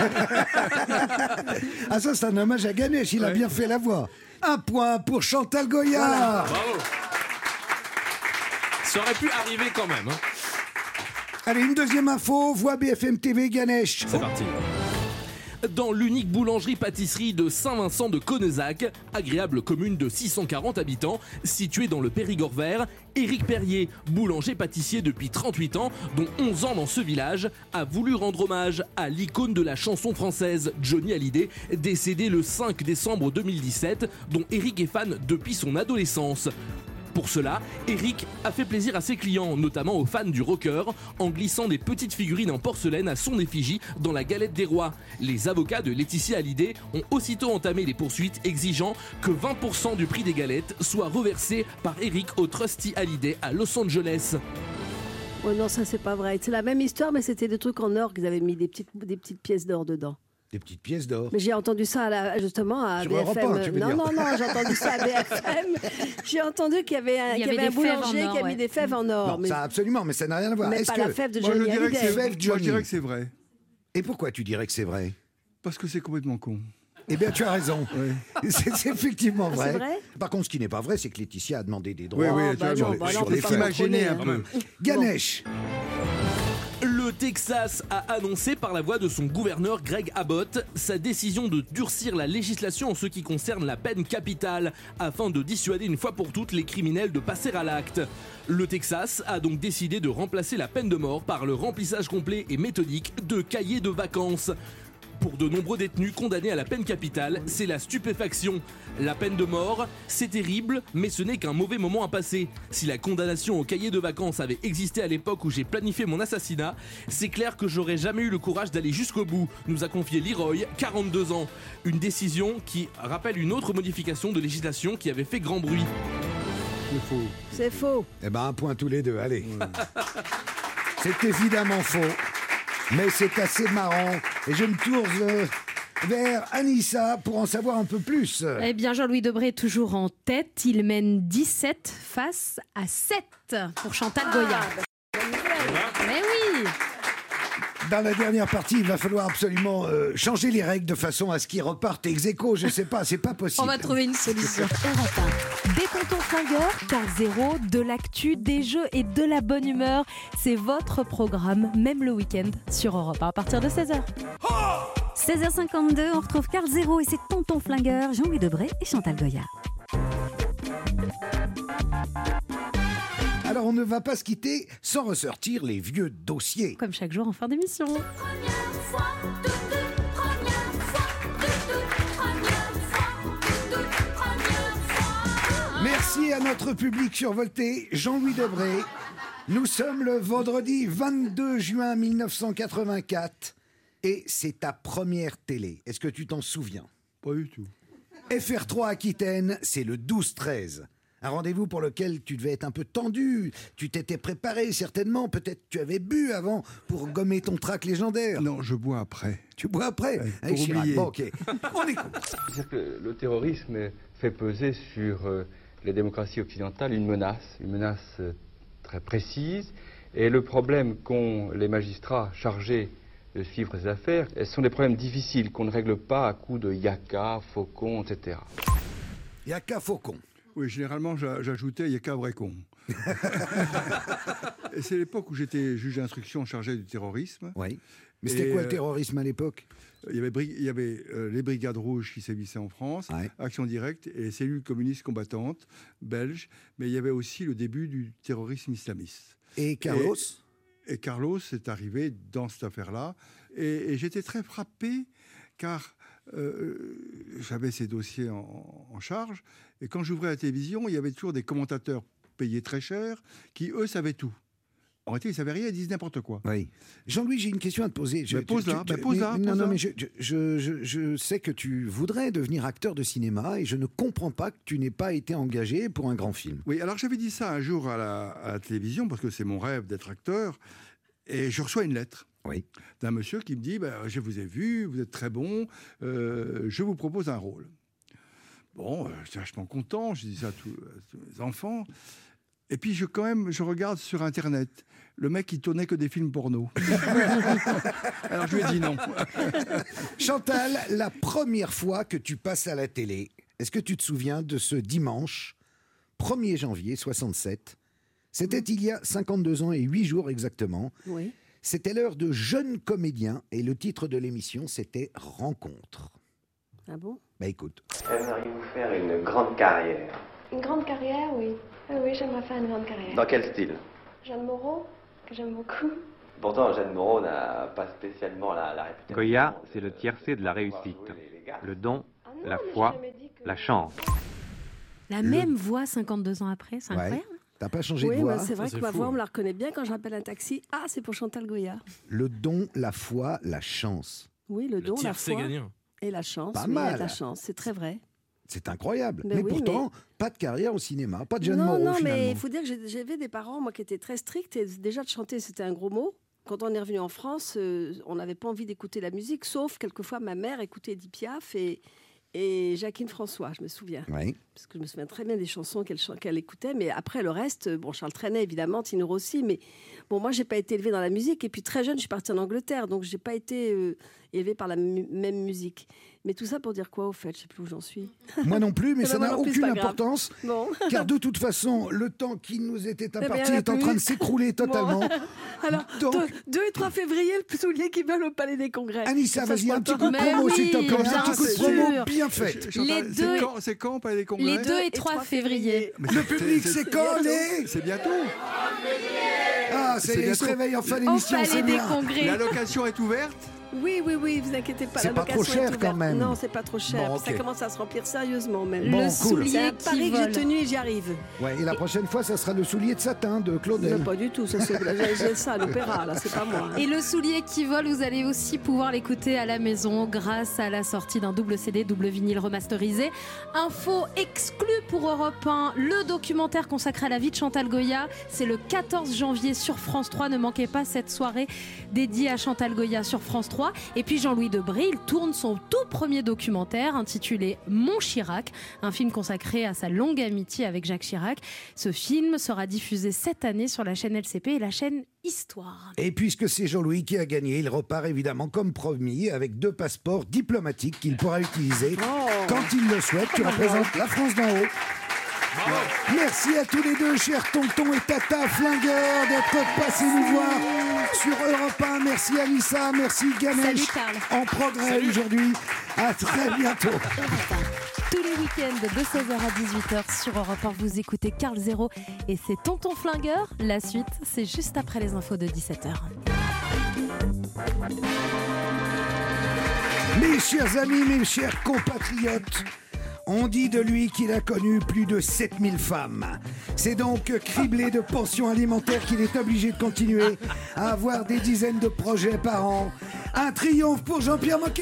Ah ça, c'est un hommage à Ganesh, il a Ouais. bien fait la voix. Un point pour Chantal Goya. Bravo. Ça aurait pu arriver quand même. hein. Allez, une deuxième info, voix B F M T V Ganesh. C'est parti. dans l'unique boulangerie-pâtisserie de Saint-Vincent de Connezac, agréable commune de six cent quarante habitants, située dans le Périgord vert. Éric Perrier, boulanger-pâtissier depuis trente-huit ans, dont onze ans dans ce village, a voulu rendre hommage à l'icône de la chanson française, Johnny Hallyday, décédé le cinq décembre deux mille dix-sept, dont Éric est fan depuis son adolescence. Pour cela, Éric a fait plaisir à ses clients, notamment aux fans du rocker, en glissant des petites figurines en porcelaine à son effigie dans la galette des rois. Les avocats de Laetitia Hallyday ont aussitôt entamé les poursuites, exigeant que vingt pour cent du prix des galettes soit reversé par Éric au Trustee Hallyday à Los Angeles. Oh non, ça c'est pas vrai. C'est la même histoire, mais c'était des trucs en or qu'ils avaient mis des petites, des petites pièces d'or dedans. Des petites pièces d'or. Mais j'ai entendu ça à la- justement à Sur B F M. Europe un, tu veux non, dire. non, non, j'ai entendu ça à B F M. J'ai entendu qu'il y avait un, Il y qu'il y avait avait un des fèves boulanger en or, qui a mis ouais. des fèves en or. Non, mais ça absolument, mais ça n'a rien à voir. mais Est-ce pas que la fève de Moi, je Johnny dirais que Hallyday. c'est Fève moi, je Johnny. dirais que c'est vrai. Et pourquoi tu dirais que c'est vrai? Parce que c'est complètement con. Eh bien, tu as raison. Ouais. C'est c'est effectivement Ah, vrai. c'est vrai Par contre, ce qui n'est pas vrai, c'est que Laetitia a demandé des droits Oui, oui, Oh, tu bah as non, raison. bah non, sur on peut les pas faits. Imaginer un contrôler, peu. hein. Ganesh. Le Texas a annoncé par la voix de son gouverneur Greg Abbott sa décision de durcir la législation en ce qui concerne la peine capitale afin de dissuader une fois pour toutes les criminels de passer à l'acte. Le Texas a donc décidé de remplacer la peine de mort par le remplissage complet et méthodique de cahiers de vacances. Pour de nombreux détenus condamnés à la peine capitale, c'est la stupéfaction. La peine de mort, c'est terrible, mais ce n'est qu'un mauvais moment à passer. Si la condamnation au cahier de vacances avait existé à l'époque où j'ai planifié mon assassinat, c'est clair que j'aurais jamais eu le courage d'aller jusqu'au bout, nous a confié Leroy, quarante-deux ans. Une décision qui rappelle une autre modification de législation qui avait fait grand bruit. C'est faux. C'est faux. Eh ben, un point tous les deux, allez. C'est évidemment faux, mais c'est assez marrant. Et je me tourne euh, vers Anissa pour en savoir un peu plus. Eh bien, Jean-Louis Debré est toujours en tête. Il mène dix-sept face à sept pour Chantal Goya. Mais oui. Dans la dernière partie, il va falloir absolument euh, changer les règles de façon à ce qu'ils repartent ex aequo. Je sais pas, c'est pas possible. On va trouver une solution. Europe un. Des tontons flingueurs, Carl Zéro, de l'actu, des jeux et de la bonne humeur. C'est votre programme, même le week-end, sur Europe un à partir de seize heures. seize heures cinquante-deux, on retrouve Carl Zéro et ses tontons flingueurs, Jean-Louis Debré et Chantal Goya. Alors, on ne va pas se quitter sans ressortir les vieux dossiers. Comme chaque jour en fin d'émission. Première fois, toute, toute première fois, toute, toute première fois, toute, toute première fois. Merci à notre public survolté, Jean-Louis Debré. Nous sommes le vendredi vingt-deux juin mille neuf cent quatre-vingt-quatre et c'est ta première télé. Est-ce que tu t'en souviens? Pas du tout. F R trois Aquitaine, c'est le douze treize. Un rendez-vous pour lequel tu devais être un peu tendu. Tu t'étais préparé certainement. Peut-être tu avais bu avant pour gommer ton trac légendaire. Non, je bois après. Tu bois après Ouais, avec pour Chirac. oublier. Bon, ok. On écoute. C'est-à-dire que le terrorisme fait peser sur euh, les démocraties occidentales une menace, une menace euh, très précise. Et le problème qu'ont les magistrats chargés de suivre ces affaires, ce sont des problèmes difficiles qu'on ne règle pas à coups de yaka, faucon, et cetera. Il n'y a qu'à Faucon. Oui, généralement, j'a- j'ajoutais, il n'y a qu'un vrai con. Et c'est l'époque où j'étais juge d'instruction chargé du terrorisme. Oui. Mais c'était Et, quoi le euh, terrorisme à l'époque? Il y avait, bri- il y avait euh, les brigades rouges qui sévissaient en France, Ouais. Action Directe et les cellules communistes combattantes belges, mais il y avait aussi le début du terrorisme islamiste. Et Carlos? Et Carlos est arrivé dans cette affaire-là. Et, et j'étais très frappé car euh, j'avais ces dossiers en, en charge. Et quand j'ouvrais la télévision, il y avait toujours des commentateurs payés très cher qui, eux, savaient tout. En réalité, ils ne savaient rien, ils disaient n'importe quoi. Oui. Jean-Louis, j'ai une question à te poser. Je- Ben, pose-la, tu- tu- ben, pose-la, mais- Non, pose-la. non, mais je, je, je, je sais que tu voudrais devenir acteur de cinéma et je ne comprends pas que tu n'aies pas été engagé pour un grand film. Oui, alors j'avais dit ça un jour à la, à la télévision, parce que c'est mon rêve d'être acteur, et je reçois une lettre Oui. d'un monsieur qui me dit ben, « Je vous ai vu, vous êtes très bon, euh, je vous propose un rôle. » Bon, euh, j'étais vachement content, je dis ça à tous, à tous mes enfants. Et puis, je, quand même, je regarde sur Internet. Le mec, il tournait que des films porno. Alors, je lui ai dit non. Chantal, la première fois que tu passes à la télé, est-ce que tu te souviens de ce dimanche, premier janvier soixante-sept? C'était il y a cinquante-deux ans et huit jours exactement. Oui. C'était l'heure de Jeunes comédiens et le titre de l'émission, c'était Rencontre. Ah bon? Bah écoute. Aimeriez-vous faire une grande carrière? Une grande carrière, oui. Ah oui, j'aimerais faire une grande carrière. Dans quel style? Jeanne Moreau, que j'aime beaucoup. Pourtant, Jeanne Moreau n'a pas spécialement la, la réputation. Goya, c'est le tiercé de la réussite. Le don, la foi, la chance. La même voix cinquante-deux ans après, c'est Ouais. incroyable. T'as pas changé Oui, de voix. bah, c'est vrai Ça, que c'est ma fou, voix, hein. on me la reconnaît bien quand j'appelle un taxi. Ah, c'est pour Chantal Goya. Le don, la foi, la chance. Oui, le, Le don, la tiercé foi gagnant. et la chance. Pas oui, mal. la chance, c'est très vrai. C'est incroyable. Ben mais oui, pourtant, pas de carrière au cinéma, pas de Jeanne non, Moreau non, finalement. mais il faut dire que j'ai- j'avais des parents, moi, qui étaient très stricts. Et déjà, de chanter, c'était un gros mot. Quand on est revenu en France, euh, on n'avait pas envie d'écouter la musique, sauf quelquefois ma mère écoutait Edith Piaf et, et Jacqueline François, je me souviens. Oui. Parce que je me souviens très bien des chansons qu'elle chan- qu'elle écoutait. Mais après, le reste, bon, Charles Trenet, évidemment, Tino Rossi. Mais bon, moi, j'ai pas été élevée dans la musique. Et puis, très jeune, je suis partie en Angleterre. Donc, j'ai pas été euh, élevée par la mu- même musique. Mais tout ça pour dire quoi, au fait? Je sais plus où j'en suis. Moi non plus, mais Eh ben, ça moi n'a non plus, c'est aucune pas grave. importance. Bon. Car de toute façon, le temps qui nous était Eh ben, imparti il y en a est en plus. train de s'écrouler totalement. Bon. Alors, Donc- deux et trois février, le soulier qui vole au Palais des Congrès. Anissa, Comme ça, vas-y, je un prends petit le coup de temps. promo, Mais s'il te oui, plaît. Un bien petit coup de sûr. promo bien fait. Les Chantal, deux- c'est quand, c'est quand, Palais des Congrès? Les deux et trois février. Mais Le c'est- public, c'est- c'est c'est quand, bientôt. les C'est bientôt. Ah, C'est c'est il se bientôt. réveille en fin Au d'émission, Palais c'est des bien. Congrès. La location est ouverte. Oui, oui, oui, vous inquiétez pas. C'est la pas trop location est cher, ouverte. quand même. Non, c'est pas trop cher. Bon, Ça ok. commence à se remplir sérieusement même. Bon, Le cool. C'est un soulier pari qui que j'ai vole. tenu et j'y arrive. Ouais, et la prochaine fois, ça sera le soulier de satin de Claudel. Non, pas du tout. Ça, c'est j'ai- j'ai ça à l'opéra, là, c'est pas moi. Et le soulier qui vole, vous allez aussi pouvoir l'écouter à la maison grâce à la sortie d'un double C D, double vinyle remasterisé. Info exclue pour Europe un, le documentaire consacré à la vie de Chantal Goya. C'est le quatorze janvier sur France trois. Ne manquez pas cette soirée dédiée à Chantal Goya sur France trois. Et puis Jean-Louis Debré, il tourne son tout premier documentaire intitulé Mon Chirac, un film consacré à sa longue amitié avec Jacques Chirac. Ce film sera diffusé cette année sur la chaîne L C P et la chaîne Histoire. Et puisque c'est Jean-Louis qui a gagné, il repart évidemment comme promis avec deux passeports diplomatiques qu'il pourra utiliser Oh. quand il le souhaite. Tu représentes la France d'en haut. Merci à tous les deux, chers Tonton et Tata Flingueur, d'être passés nous voir sur Europe un. Merci Alissa, merci Ganesh. Salut, Karl. En progrès aujourd'hui. À très bientôt. Tous les week-ends de seize heures à dix-huit heures sur Europe un, vous écoutez Karl Zéro et c'est Tonton Flingueur. La suite, c'est juste après les infos de dix-sept heures. Mes chers amis, mes chers compatriotes, on dit de lui qu'il a connu plus de sept mille femmes. C'est donc criblé de pensions alimentaires qu'il est obligé de continuer à avoir des dizaines de projets par an. Un triomphe pour Jean-Pierre Mocky.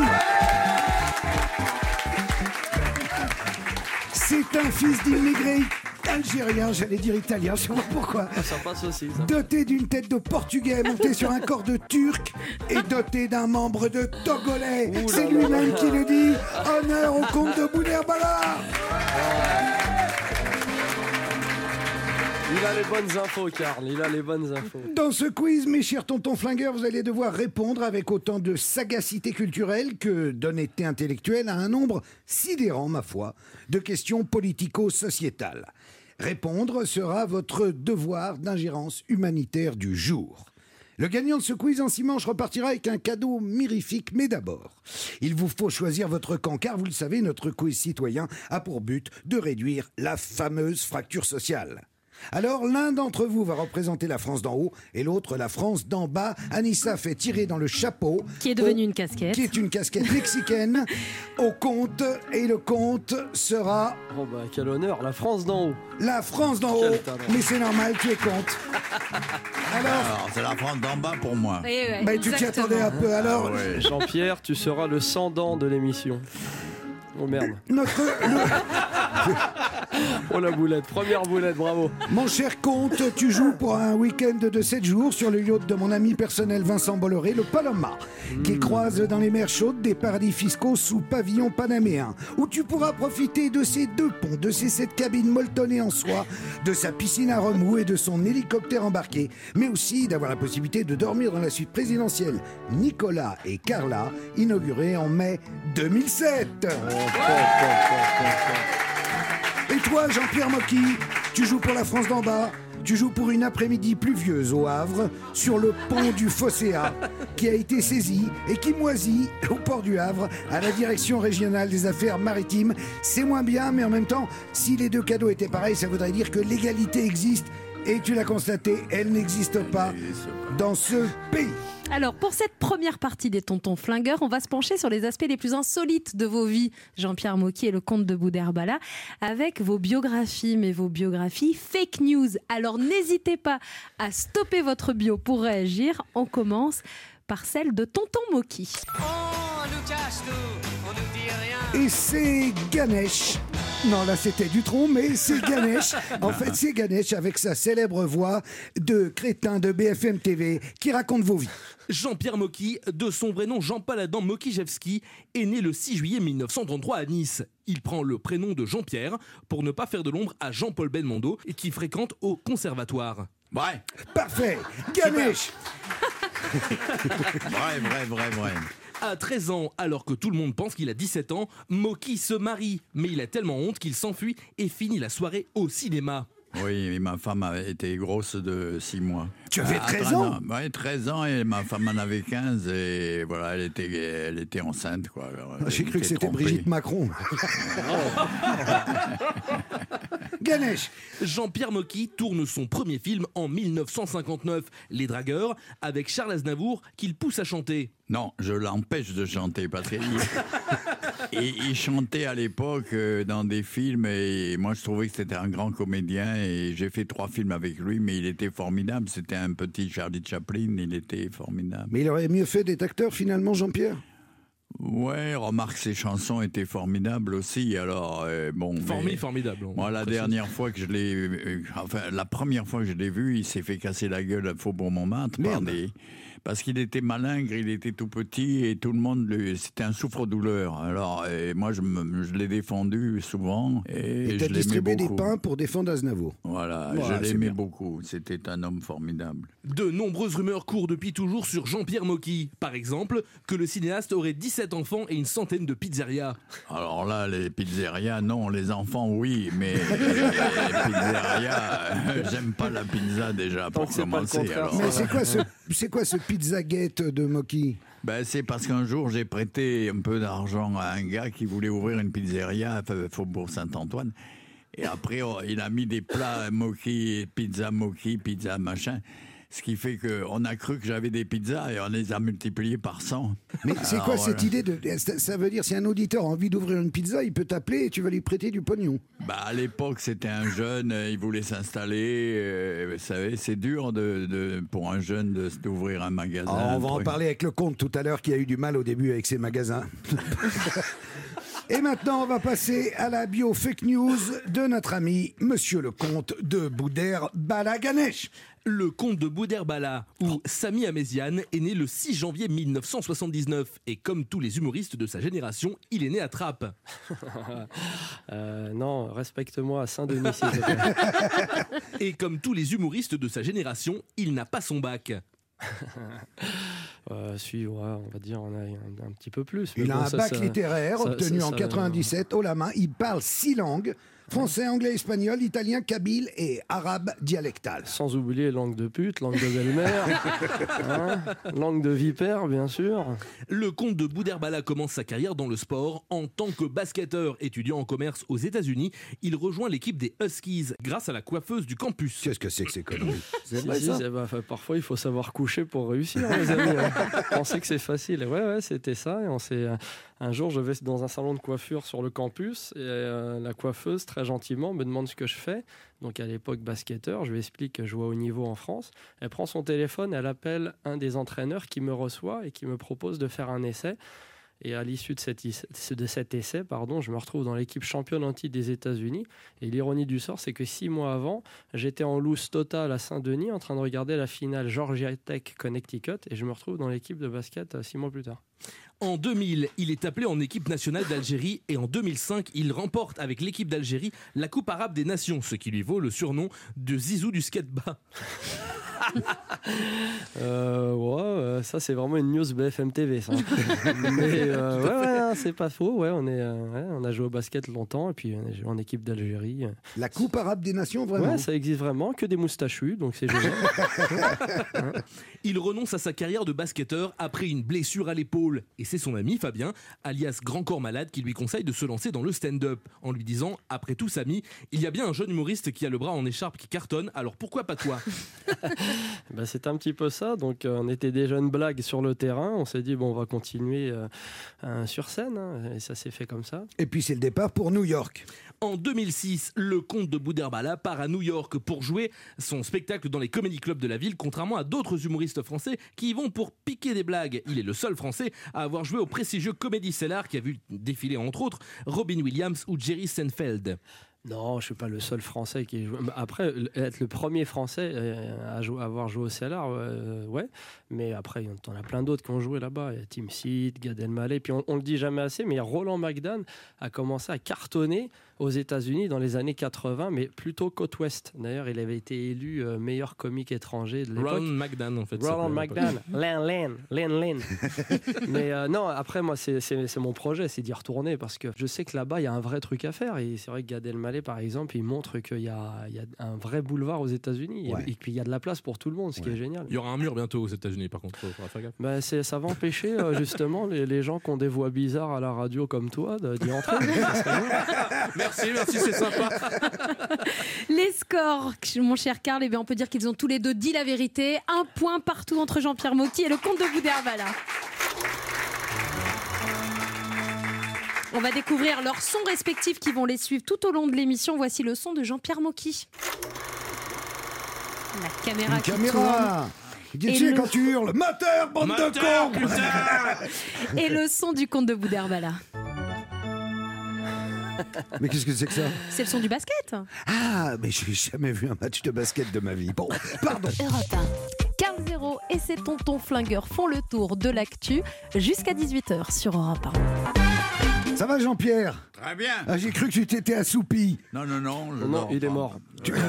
C'est un fils d'immigrés algérien, j'allais dire italien, je sais pas pourquoi. Ça passe aussi, ça. Doté d'une tête de portugais, monté sur un corps de turc et doté d'un membre de togolais. Ouh là C'est là lui-même là. qui le dit. Honneur au comte de Boudherbala. Il a les bonnes infos, Karl. Il a les bonnes infos. Dans ce quiz, mes chers tontons flingueurs, vous allez devoir répondre avec autant de sagacité culturelle que d'honnêteté intellectuelle à un nombre sidérant, ma foi, de questions politico-sociétales. Répondre sera votre devoir d'ingérence humanitaire du jour. Le gagnant de ce quiz en six manches repartira avec un cadeau mirifique, mais d'abord, il vous faut choisir votre camp, car vous le savez, notre quiz citoyen a pour but de réduire la fameuse fracture sociale. Alors, l'un d'entre vous va représenter la France d'en haut et l'autre la France d'en bas. Anissa fait tirer dans le chapeau. Qui est devenue au- une casquette. Qui est une casquette mexicaine. Au compte, et le compte sera Oh bah, quel honneur, la France d'en haut. la France d'en haut. Quel talent. Mais c'est normal, tu es compte. Alors, Alors, c'est la France d'en bas pour moi. Eh ouais, bah, tu t'y exactement. attendais un peu. Alors, Ah ouais. Jean-Pierre, tu seras le sang-dent de l'émission. Oh merde. notre, le- Oh la boulette, première boulette, bravo. mon cher comte, tu joues pour un week-end de sept jours sur le yacht de mon ami personnel Vincent Bolloré, le Paloma, qui croise dans les mers chaudes des paradis fiscaux sous pavillon panaméen, où tu pourras profiter de ses deux ponts, de ses sept cabines molletonnées en soie, de sa piscine à remous et de son hélicoptère embarqué, mais aussi d'avoir la possibilité de dormir dans la suite présidentielle Nicolas et Carla, inaugurée en mai deux mille sept. Et toi, Jean-Pierre Mocky, tu joues pour la France d'en bas. Tu joues pour une après-midi pluvieuse au Havre, sur le pont du Phocéa, qui a été saisi et qui moisit au port du Havre, à la direction régionale des affaires maritimes. C'est moins bien, mais en même temps, si les deux cadeaux étaient pareils, ça voudrait dire que l'égalité existe. Et tu l'as constaté, elle n'existe pas dans ce pays. Alors, pour cette première partie des Tontons Flingueurs, on va se pencher sur les aspects les plus insolites de vos vies, Jean-Pierre Mocky et le comte de Boudherbala, avec vos biographies, mais vos biographies fake news. Alors, n'hésitez pas à stopper votre bio pour réagir. On commence par celle de Tonton Mocky. On nous cache tout, on nous dit rien. Et c'est Ganesh. Non, là c'était Dutronc, mais c'est Ganesh. En fait, c'est Ganesh avec sa célèbre voix de crétin de B F M T V qui raconte vos vies. Jean-Pierre Mocky, de son vrai nom Jean-Paul Adam Mokijevski, est né le six juillet mille neuf cent trente-trois à Nice. Il prend le prénom de Jean-Pierre pour ne pas faire de l'ombre à Jean-Paul Belmondo, qui fréquente au conservatoire. Ouais. Parfait. Ganesh. Vrai, vrai, vrai, vrai. À treize ans, alors que tout le monde pense qu'il a dix-sept ans, Mocky se marie, mais il a tellement honte qu'il s'enfuit et finit la soirée au cinéma. Oui, mais ma femme avait été grosse de six mois. Tu avais À treize ans? Oui, treize ans et ma femme en avait quinze et voilà, elle était, elle était enceinte, quoi. Alors, J'ai elle cru que était c'était trompée. Brigitte Macron. Ganesh. Jean-Pierre Mocky tourne son premier film en mille neuf cent cinquante-neuf, Les Dragueurs, avec Charles Aznavour, qu'il pousse à chanter. Non, je l'empêche de chanter parce qu'il il, il chantait à l'époque euh, dans des films et moi je trouvais que c'était un grand comédien et j'ai fait trois films avec lui, mais il était formidable. C'était un petit Charlie Chaplin, il était formidable. Mais il aurait mieux fait d'être acteur finalement, Jean-Pierre? Ouais, remarque, ses chansons étaient formidables aussi. Alors, euh, bon. Formi, mais formidable. Moi, la précise. dernière fois que je l'ai, euh, enfin, la première fois que je l'ai vu, il s'est fait casser la gueule à Faubourg Montmartre par des, parce qu'il était malingre, il était tout petit et tout le monde, lui, c'était un souffre-douleur. Alors, euh, moi, je, me, je l'ai défendu souvent et, Et je t'as l'aimais distribué des beaucoup. pains pour défendre Aznavour. Voilà, Voilà, je c'est l'aimais bien. beaucoup. C'était un homme formidable. De nombreuses rumeurs courent depuis toujours sur Jean-Pierre Mocky. Par exemple, que le cinéaste aurait dix-sept enfants et une centaine de pizzerias. Alors là, les pizzerias, non. Les enfants, oui. Mais les pizzerias, euh, j'aime pas la pizza déjà, pour commencer. alors. Mais c'est quoi ce, c'est quoi ce pizzagate de Mocky? Ben, c'est parce qu'un jour, j'ai prêté un peu d'argent à un gars qui voulait ouvrir une pizzeria à Faubourg Saint-Antoine. Et après, oh, il a mis des plats Mocky, pizza Mocky, pizza machin. Ce qui fait qu'on a cru que j'avais des pizzas et on les a multipliées par cent. Mais c'est Alors, quoi voilà. cette idée de... Ça ça veut dire, si un auditeur a envie d'ouvrir une pizza, il peut t'appeler et tu vas lui prêter du pognon. Bah, à l'époque, c'était un jeune, euh, il voulait s'installer. euh, vous savez, c'est dur de, de- pour un jeune de- d'ouvrir un magasin. Ah, on va un en truc. parler avec le comte tout à l'heure qui a eu du mal au début avec ses magasins. Et maintenant, on va passer à la bio fake news de notre ami Monsieur le comte de Boudherbala Ganesh. Le comte de Boudherbala, ou Sami Améziane, est né le six janvier mille neuf cent soixante-dix-neuf. Et comme tous les humoristes de sa génération, il est né à Trappes. Euh, non, respecte-moi à Saint-Denis, s'il te plaît. Et comme tous les humoristes de sa génération, il n'a pas son bac. Euh, si, ouais, on va dire, on a un, un petit peu plus. mais Il a bon, un ça, bac ça- littéraire ça- obtenu ça- en ça- quatre-vingt-dix-sept haut la main. Il parle six langues. Français, anglais, espagnol, italien, kabyle et arabe dialectal. Sans oublier langue de pute, langue de belle-mère, hein, langue de vipère, bien sûr. Le comte de Boudherbala commence sa carrière dans le sport. En tant que basketteur étudiant en commerce aux États-Unis, il rejoint l'équipe des Huskies grâce à la coiffeuse du campus. Qu'est-ce que c'est que ces conneries? Si, si, c'est- bah, enfin, parfois, il faut savoir coucher pour réussir, les amis. hein. Pensez que c'est facile. Ouais, ouais, c'était ça. Et on s'est, euh, un jour, je vais dans un salon de coiffure sur le campus et euh, la coiffeuse, très gentiment, me demande ce que je fais. Donc, à l'époque, basketteur, je lui explique que je joue au haut niveau en France. Elle prend son téléphone, elle appelle un des entraîneurs qui me reçoit et qui me propose de faire un essai. Et à l'issue de, cet is- de cet essai, pardon, je me retrouve dans l'équipe championne en titre des États-Unis. Et l'ironie du sort, c'est que six mois avant, j'étais en loose totale à Saint-Denis en train de regarder la finale Georgia Tech Connecticut. Et je me retrouve dans l'équipe de basket euh, six mois plus tard. En deux mille, il est appelé en équipe nationale d'Algérie et en deux mille cinq, il remporte avec l'équipe d'Algérie la Coupe arabe des nations, ce qui lui vaut le surnom de Zizou du skateba. Euh, ouais, euh, ça c'est vraiment une news B F M T V, ça. Mais euh, ouais, ouais, hein, c'est pas faux. Ouais, on est, euh, ouais, on a joué au basket longtemps et puis on a joué en équipe d'Algérie. La Coupe arabe des nations, vraiment. Ouais, ça existe vraiment, que des moustachus, donc c'est génial. Il renonce à sa carrière de basketteur après une blessure à l'épaule. Et c'est son ami Fabien, alias Grand Corps Malade, qui lui conseille de se lancer dans le stand-up. En lui disant, après tout Samy, il y a bien un jeune humoriste qui a le bras en écharpe qui cartonne, alors pourquoi pas toi? Bah, c'est un petit peu ça. Donc, euh, on était des jeunes blagues sur le terrain. On s'est dit, bon, on va continuer euh, euh, sur scène. Hein, et ça s'est fait comme ça. Et puis, c'est le départ pour New York. En deux mille six, le comte de Boudherbala part à New York pour jouer son spectacle dans les comedy clubs de la ville, contrairement à d'autres humoristes français qui y vont pour piquer des blagues. Il est le seul français à avoir joué au prestigieux Comedy Cellar, qui a vu défiler entre autres Robin Williams ou Jerry Seinfeld. Non, je suis pas le seul Français qui joue. Après, être le premier Français à, jouer, à avoir joué au Cellar, euh, ouais. Mais après, il y en a plein d'autres qui ont joué là-bas. Il y a Tim Seed, Gad Elmaleh. Puis on, on le dit jamais assez, mais Roland McDan a commencé à cartonner aux États-Unis dans les années quatre-vingts, mais plutôt côte ouest. D'ailleurs, il avait été élu euh, meilleur comique étranger de l'époque. Roland McDan, en fait. Roland McDan, Len Len, Len Len. Mais euh, non, après, moi, c'est, c'est, c'est mon projet, c'est d'y retourner parce que je sais que là-bas, il y a un vrai truc à faire. Et c'est vrai que Gad Elmaleh, par exemple, il montre qu'il y a, il y a un vrai boulevard aux États-Unis. Ouais. Et, et puis, il y a de la place pour tout le monde, ce ouais. qui est génial. Il y aura un mur bientôt aux États-Unis, par contre, il faudra faire gaffe. Bah, c'est, ça va empêcher, euh, justement, les, les gens qui ont des voix bizarres à la radio comme toi de, d'y entrer. Merci, merci, c'est sympa. Les scores, mon cher Karl, eh bien, on peut dire qu'ils ont tous les deux dit la vérité. Un point partout entre Jean-Pierre Mocky et le comte de Boudherbala. On va découvrir leurs sons respectifs qui vont les suivre tout au long de l'émission. Voici le son de Jean-Pierre Mocky. La caméra Une qui caméra. tourne. Tu sais, le... quand tu hurles « Moteur, bande Moteur, de cons !» Et le son du comte de Boudherbala. Mais qu'est-ce que c'est que ça? C'est le son du basket. Ah, mais je n'ai jamais vu un match de basket de ma vie. Bon, pardon. Europe un. Carl Zéro et ses tontons flingueurs font le tour de l'actu jusqu'à dix-huit heures sur Europe un. Ça va, Jean-Pierre? Très bien. Ah, j'ai cru que tu t'étais assoupi. Non, non, non. Non, non il pas. est mort. Tu... oh,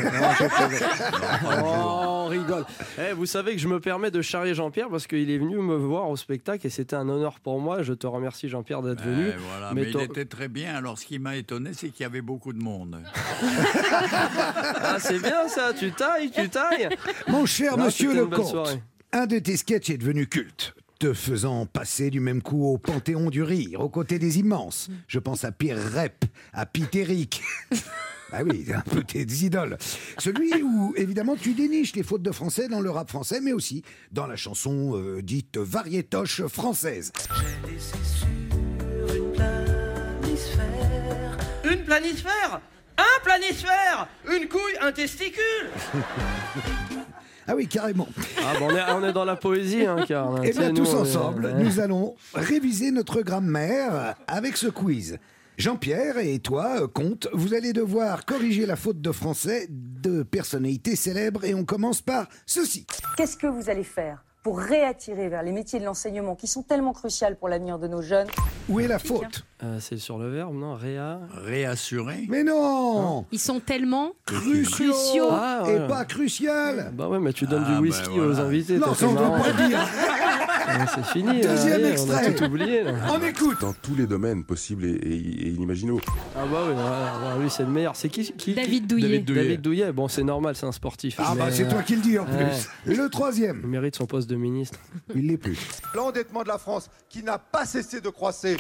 on rigole. Eh, vous savez que je me permets de charrier Jean-Pierre parce qu'il est venu me voir au spectacle et c'était un honneur pour moi. Je te remercie, Jean-Pierre, d'être eh, venu. Voilà, mais, mais il était très bien. Alors, ce qui m'a étonné, c'est qu'il y avait beaucoup de monde. Ah, c'est bien ça. Tu tailles, tu tailles. Mon cher non, monsieur le comte, un de tes sketchs est devenu culte, te faisant passer du même coup au Panthéon du Rire, aux côtés des immenses. Je pense à Pierre Rep, à Pete Eric. Ah oui, un peu tes idoles. Celui où, évidemment, tu déniches les fautes de français dans le rap français, mais aussi dans la chanson euh, dite variétoche française. J'ai laissé sur une planisphère. Une planisphère? Un planisphère? Une couille? Un testicule? Ah oui, carrément. Ah bon, on, est, on est dans la poésie, hein, Karl. Et bien, tous ensemble, est... nous allons réviser notre grammaire avec ce quiz. Jean-Pierre et toi, comte, vous allez devoir corriger la faute de français de personnalités célèbres et on commence par ceci. Qu'est-ce que vous allez faire pour réattirer vers les métiers de l'enseignement qui sont tellement cruciaux pour l'avenir de nos jeunes? Où est la faute? euh, C'est sur le verbe, non? Réa... Réassurer? Mais non hein? Ils sont tellement cruciaux, cruciaux ah, ouais. et pas crucial. Bah ouais, mais tu donnes ah, du whisky bah, voilà. aux invités. Non, ça on ne doit pas dire. Ouais, c'est fini. Deuxième là, extrait. On a tout oublié. Là. On écoute. Dans tous les domaines possibles et, et, et inimaginables. Ah bah oui, voilà, lui c'est le meilleur. C'est qui, qui David Douillet. David Douillet. David Douillet. Bon, c'est normal, c'est un sportif. Ah mais... bah c'est toi qui le dis en plus. Ouais. Le troisième. Il mérite son poste de ministre. Il l'est plus. L'endettement de la France qui n'a pas cessé de croître.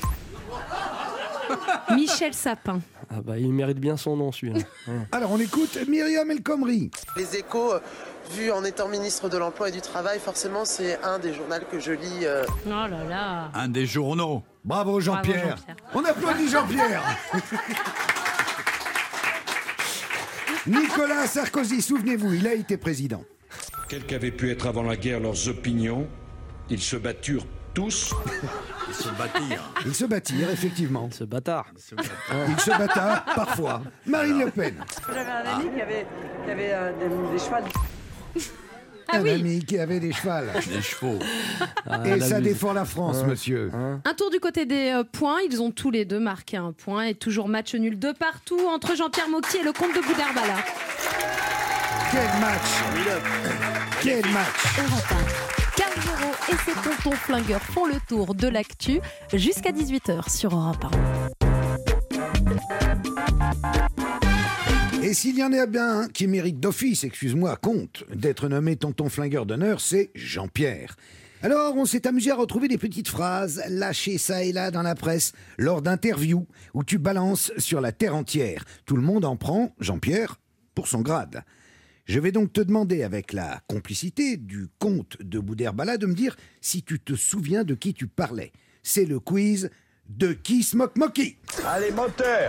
Michel Sapin. Ah bah il mérite bien son nom celui-là. Ouais. Alors on écoute Myriam El Khomri. Les Échos, vu en étant ministre de l'Emploi et du Travail, forcément c'est un des journaux que je lis. Euh... Oh là là. Un des journaux. Bravo Jean-Pierre. Bravo, Jean-Pierre. On applaudit Jean-Pierre. Nicolas Sarkozy, souvenez-vous, il a été président. Quels qu'avaient pu être avant la guerre leurs opinions, ils se batturent tous. Ils se battirent. Ils se battirent, effectivement. Ils se bâtard. Ils se battirent. Ils se battarent, parfois. Marine Le Pen. J'avais un ami ah. qui avait, qui avait euh, des, des chevals. Ah un oui. ami qui avait des chevals. Des chevaux. Ah, et ça défend la France, hein, monsieur. Hein. Un tour du côté des euh, points. Ils ont tous les deux marqué un point. Et toujours match nul de partout entre Jean-Pierre Mocky et le comte de Boudherbala. Quel match Quel match Europe un. Carl Zéro et ses tontons flingueurs font le tour de l'actu jusqu'à dix-huit heures sur Europe un. Et s'il y en a bien un qui mérite d'office, excuse-moi, compte, d'être nommé tonton flingueur d'honneur, c'est Jean-Pierre. Alors, on s'est amusé à retrouver des petites phrases lâchées ça et là dans la presse, lors d'interviews où tu balances sur la terre entière. Tout le monde en prend, Jean-Pierre, pour son grade. Je vais donc te demander, avec la complicité du comte de Boudherbala, de me dire si tu te souviens de qui tu parlais. C'est le quiz de Qui se moque Moki. Allez, moteur.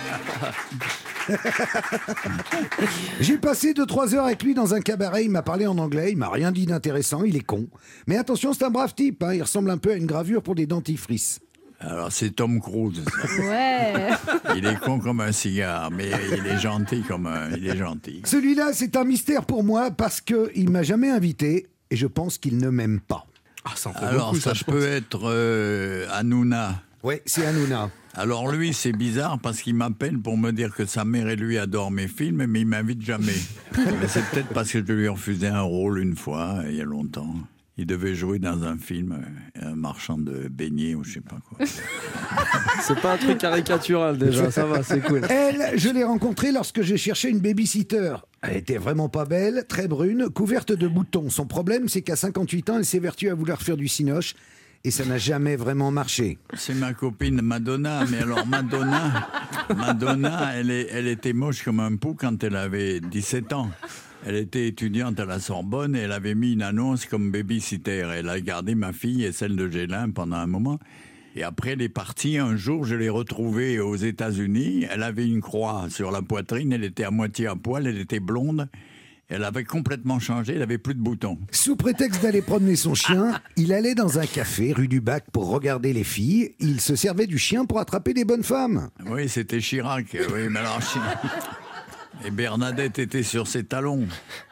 J'ai passé deux trois heures avec lui dans un cabaret, il m'a parlé en anglais, il m'a rien dit d'intéressant, il est con. Mais attention, c'est un brave type, hein, il ressemble un peu à une gravure pour des dentifrices. Alors c'est Tom Cruise. Ouais. Il est con comme un cigare, mais il est gentil comme un... Il est gentil. Celui-là, c'est un mystère pour moi parce qu'il m'a jamais invité et je pense qu'il ne m'aime pas. Ah, ça en fait Alors beaucoup, ça, ça, je peut pense. être euh, Hanouna. Oui, c'est Hanouna. Alors lui, c'est bizarre parce qu'il m'appelle pour me dire que sa mère et lui adorent mes films, mais il m'invite jamais. Mais c'est peut-être parce que je lui ai refusé un rôle une fois, il y a longtemps. Il devait jouer dans un film, un marchand de beignets ou je sais pas quoi. C'est pas un truc caricatural déjà, ça va, c'est cool. Elle, je l'ai rencontrée lorsque j'ai cherché une babysitter. Elle était vraiment pas belle, très brune, couverte de boutons. Son problème, c'est qu'à cinquante-huit ans, elle s'évertue à vouloir faire du cinoche. Et ça n'a jamais vraiment marché. C'est ma copine Madonna, mais alors Madonna, Madonna, elle, est, elle était moche comme un pou quand elle avait dix-sept ans. Elle était étudiante à la Sorbonne et elle avait mis une annonce comme babysitter. Elle a gardé ma fille et celle de Gélin pendant un moment. Et après, elle est partie. Un jour, je l'ai retrouvée aux États-Unis. Elle avait une croix sur la poitrine. Elle était à moitié à poil. Elle était blonde. Elle avait complètement changé, elle avait plus de boutons. Sous prétexte d'aller promener son chien, il allait dans un café rue du Bac pour regarder les filles. Il se servait du chien pour attraper des bonnes femmes. Oui, c'était Chirac. Oui, mais alors Chirac... Et Bernadette était sur ses talons.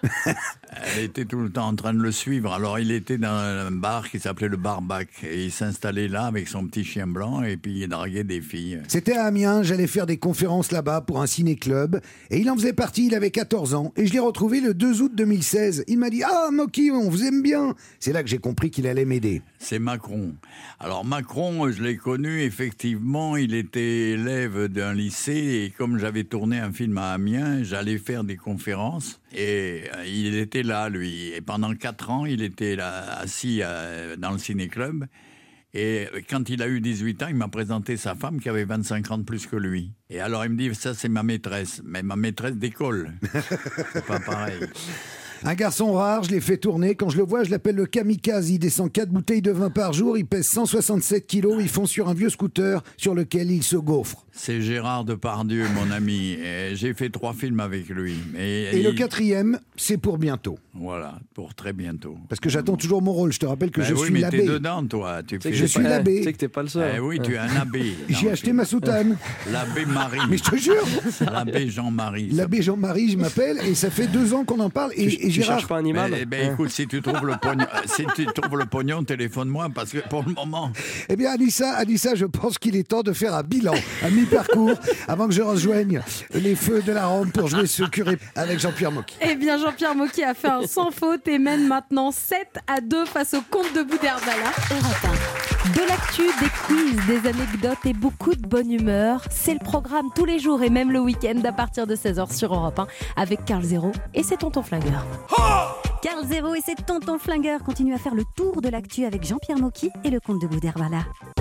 Elle était tout le temps en train de le suivre. Alors il était dans un bar qui s'appelait le Barbac. Et il s'installait là avec son petit chien blanc et puis il draguait des filles. C'était à Amiens, j'allais faire des conférences là-bas pour un ciné-club. Et il en faisait partie, il avait quatorze ans. Et je l'ai retrouvé le deux août deux mille seize. Il m'a dit « Ah, Moki, on vous aime bien !» C'est là que j'ai compris qu'il allait m'aider. C'est Macron. Alors Macron, je l'ai connu, effectivement, il était élève d'un lycée et comme j'avais tourné un film à Amiens, j'allais faire des conférences et il était là, lui. Et pendant quatre ans, il était là, assis euh, dans le ciné-club. Et quand il a eu dix-huit ans, il m'a présenté sa femme qui avait vingt-cinq ans de plus que lui. Et alors il me dit, ça c'est ma maîtresse. Mais ma maîtresse d'école. C'est pas pareil. Un garçon rare, je l'ai fait tourner. Quand je le vois, je l'appelle le kamikaze. Il descend quatre bouteilles de vin par jour. Il pèse cent soixante-sept kilos. Il fonce sur un vieux scooter sur lequel il se gaufre. C'est Gérard Depardieu, mon ami. Et j'ai fait trois films avec lui. Et, Et il... le quatrième, c'est pour bientôt. Voilà, pour très bientôt. Parce que j'attends toujours mon rôle. Je te rappelle que Ben je oui, suis mais l'abbé. t'es dedans, toi. Tu fais... Je suis l'abbé. Tu sais que t'es pas le seul. Eh oui, tu es un abbé. J'ai acheté ma soutane. L'abbé Marie. Mais je te jure. L'abbé Jean-Marie. L'abbé Jean-Marie, je m'appelle. Et ça fait deux ans qu'on en parle. Et, Tu, et tu Gérard... cherches pas un imam? Eh ben, écoute, si tu trouves le pognon, si tu trouves le pognon, téléphone-moi parce que pour le moment. Eh bien, Anissa, Anissa, je pense qu'il est temps de faire un bilan à mi-parcours avant que je rejoigne les feux de la rampe pour jouer ce curé avec Jean-Pierre Mocky. Eh bien, Jean-Pierre Mocky a fait un sans faute et mène maintenant sept à deux face au comte de Boudherbala. Europe un. De l'actu, des quiz, des anecdotes et beaucoup de bonne humeur. C'est le programme tous les jours et même le week-end à partir de seize heures sur Europe un avec Carl Zéro et ses tontons flingueurs. Carl Zéro et ses tontons flingueurs continuent à faire le tour de l'actu avec Jean-Pierre Mocky et le comte de Boudherbala.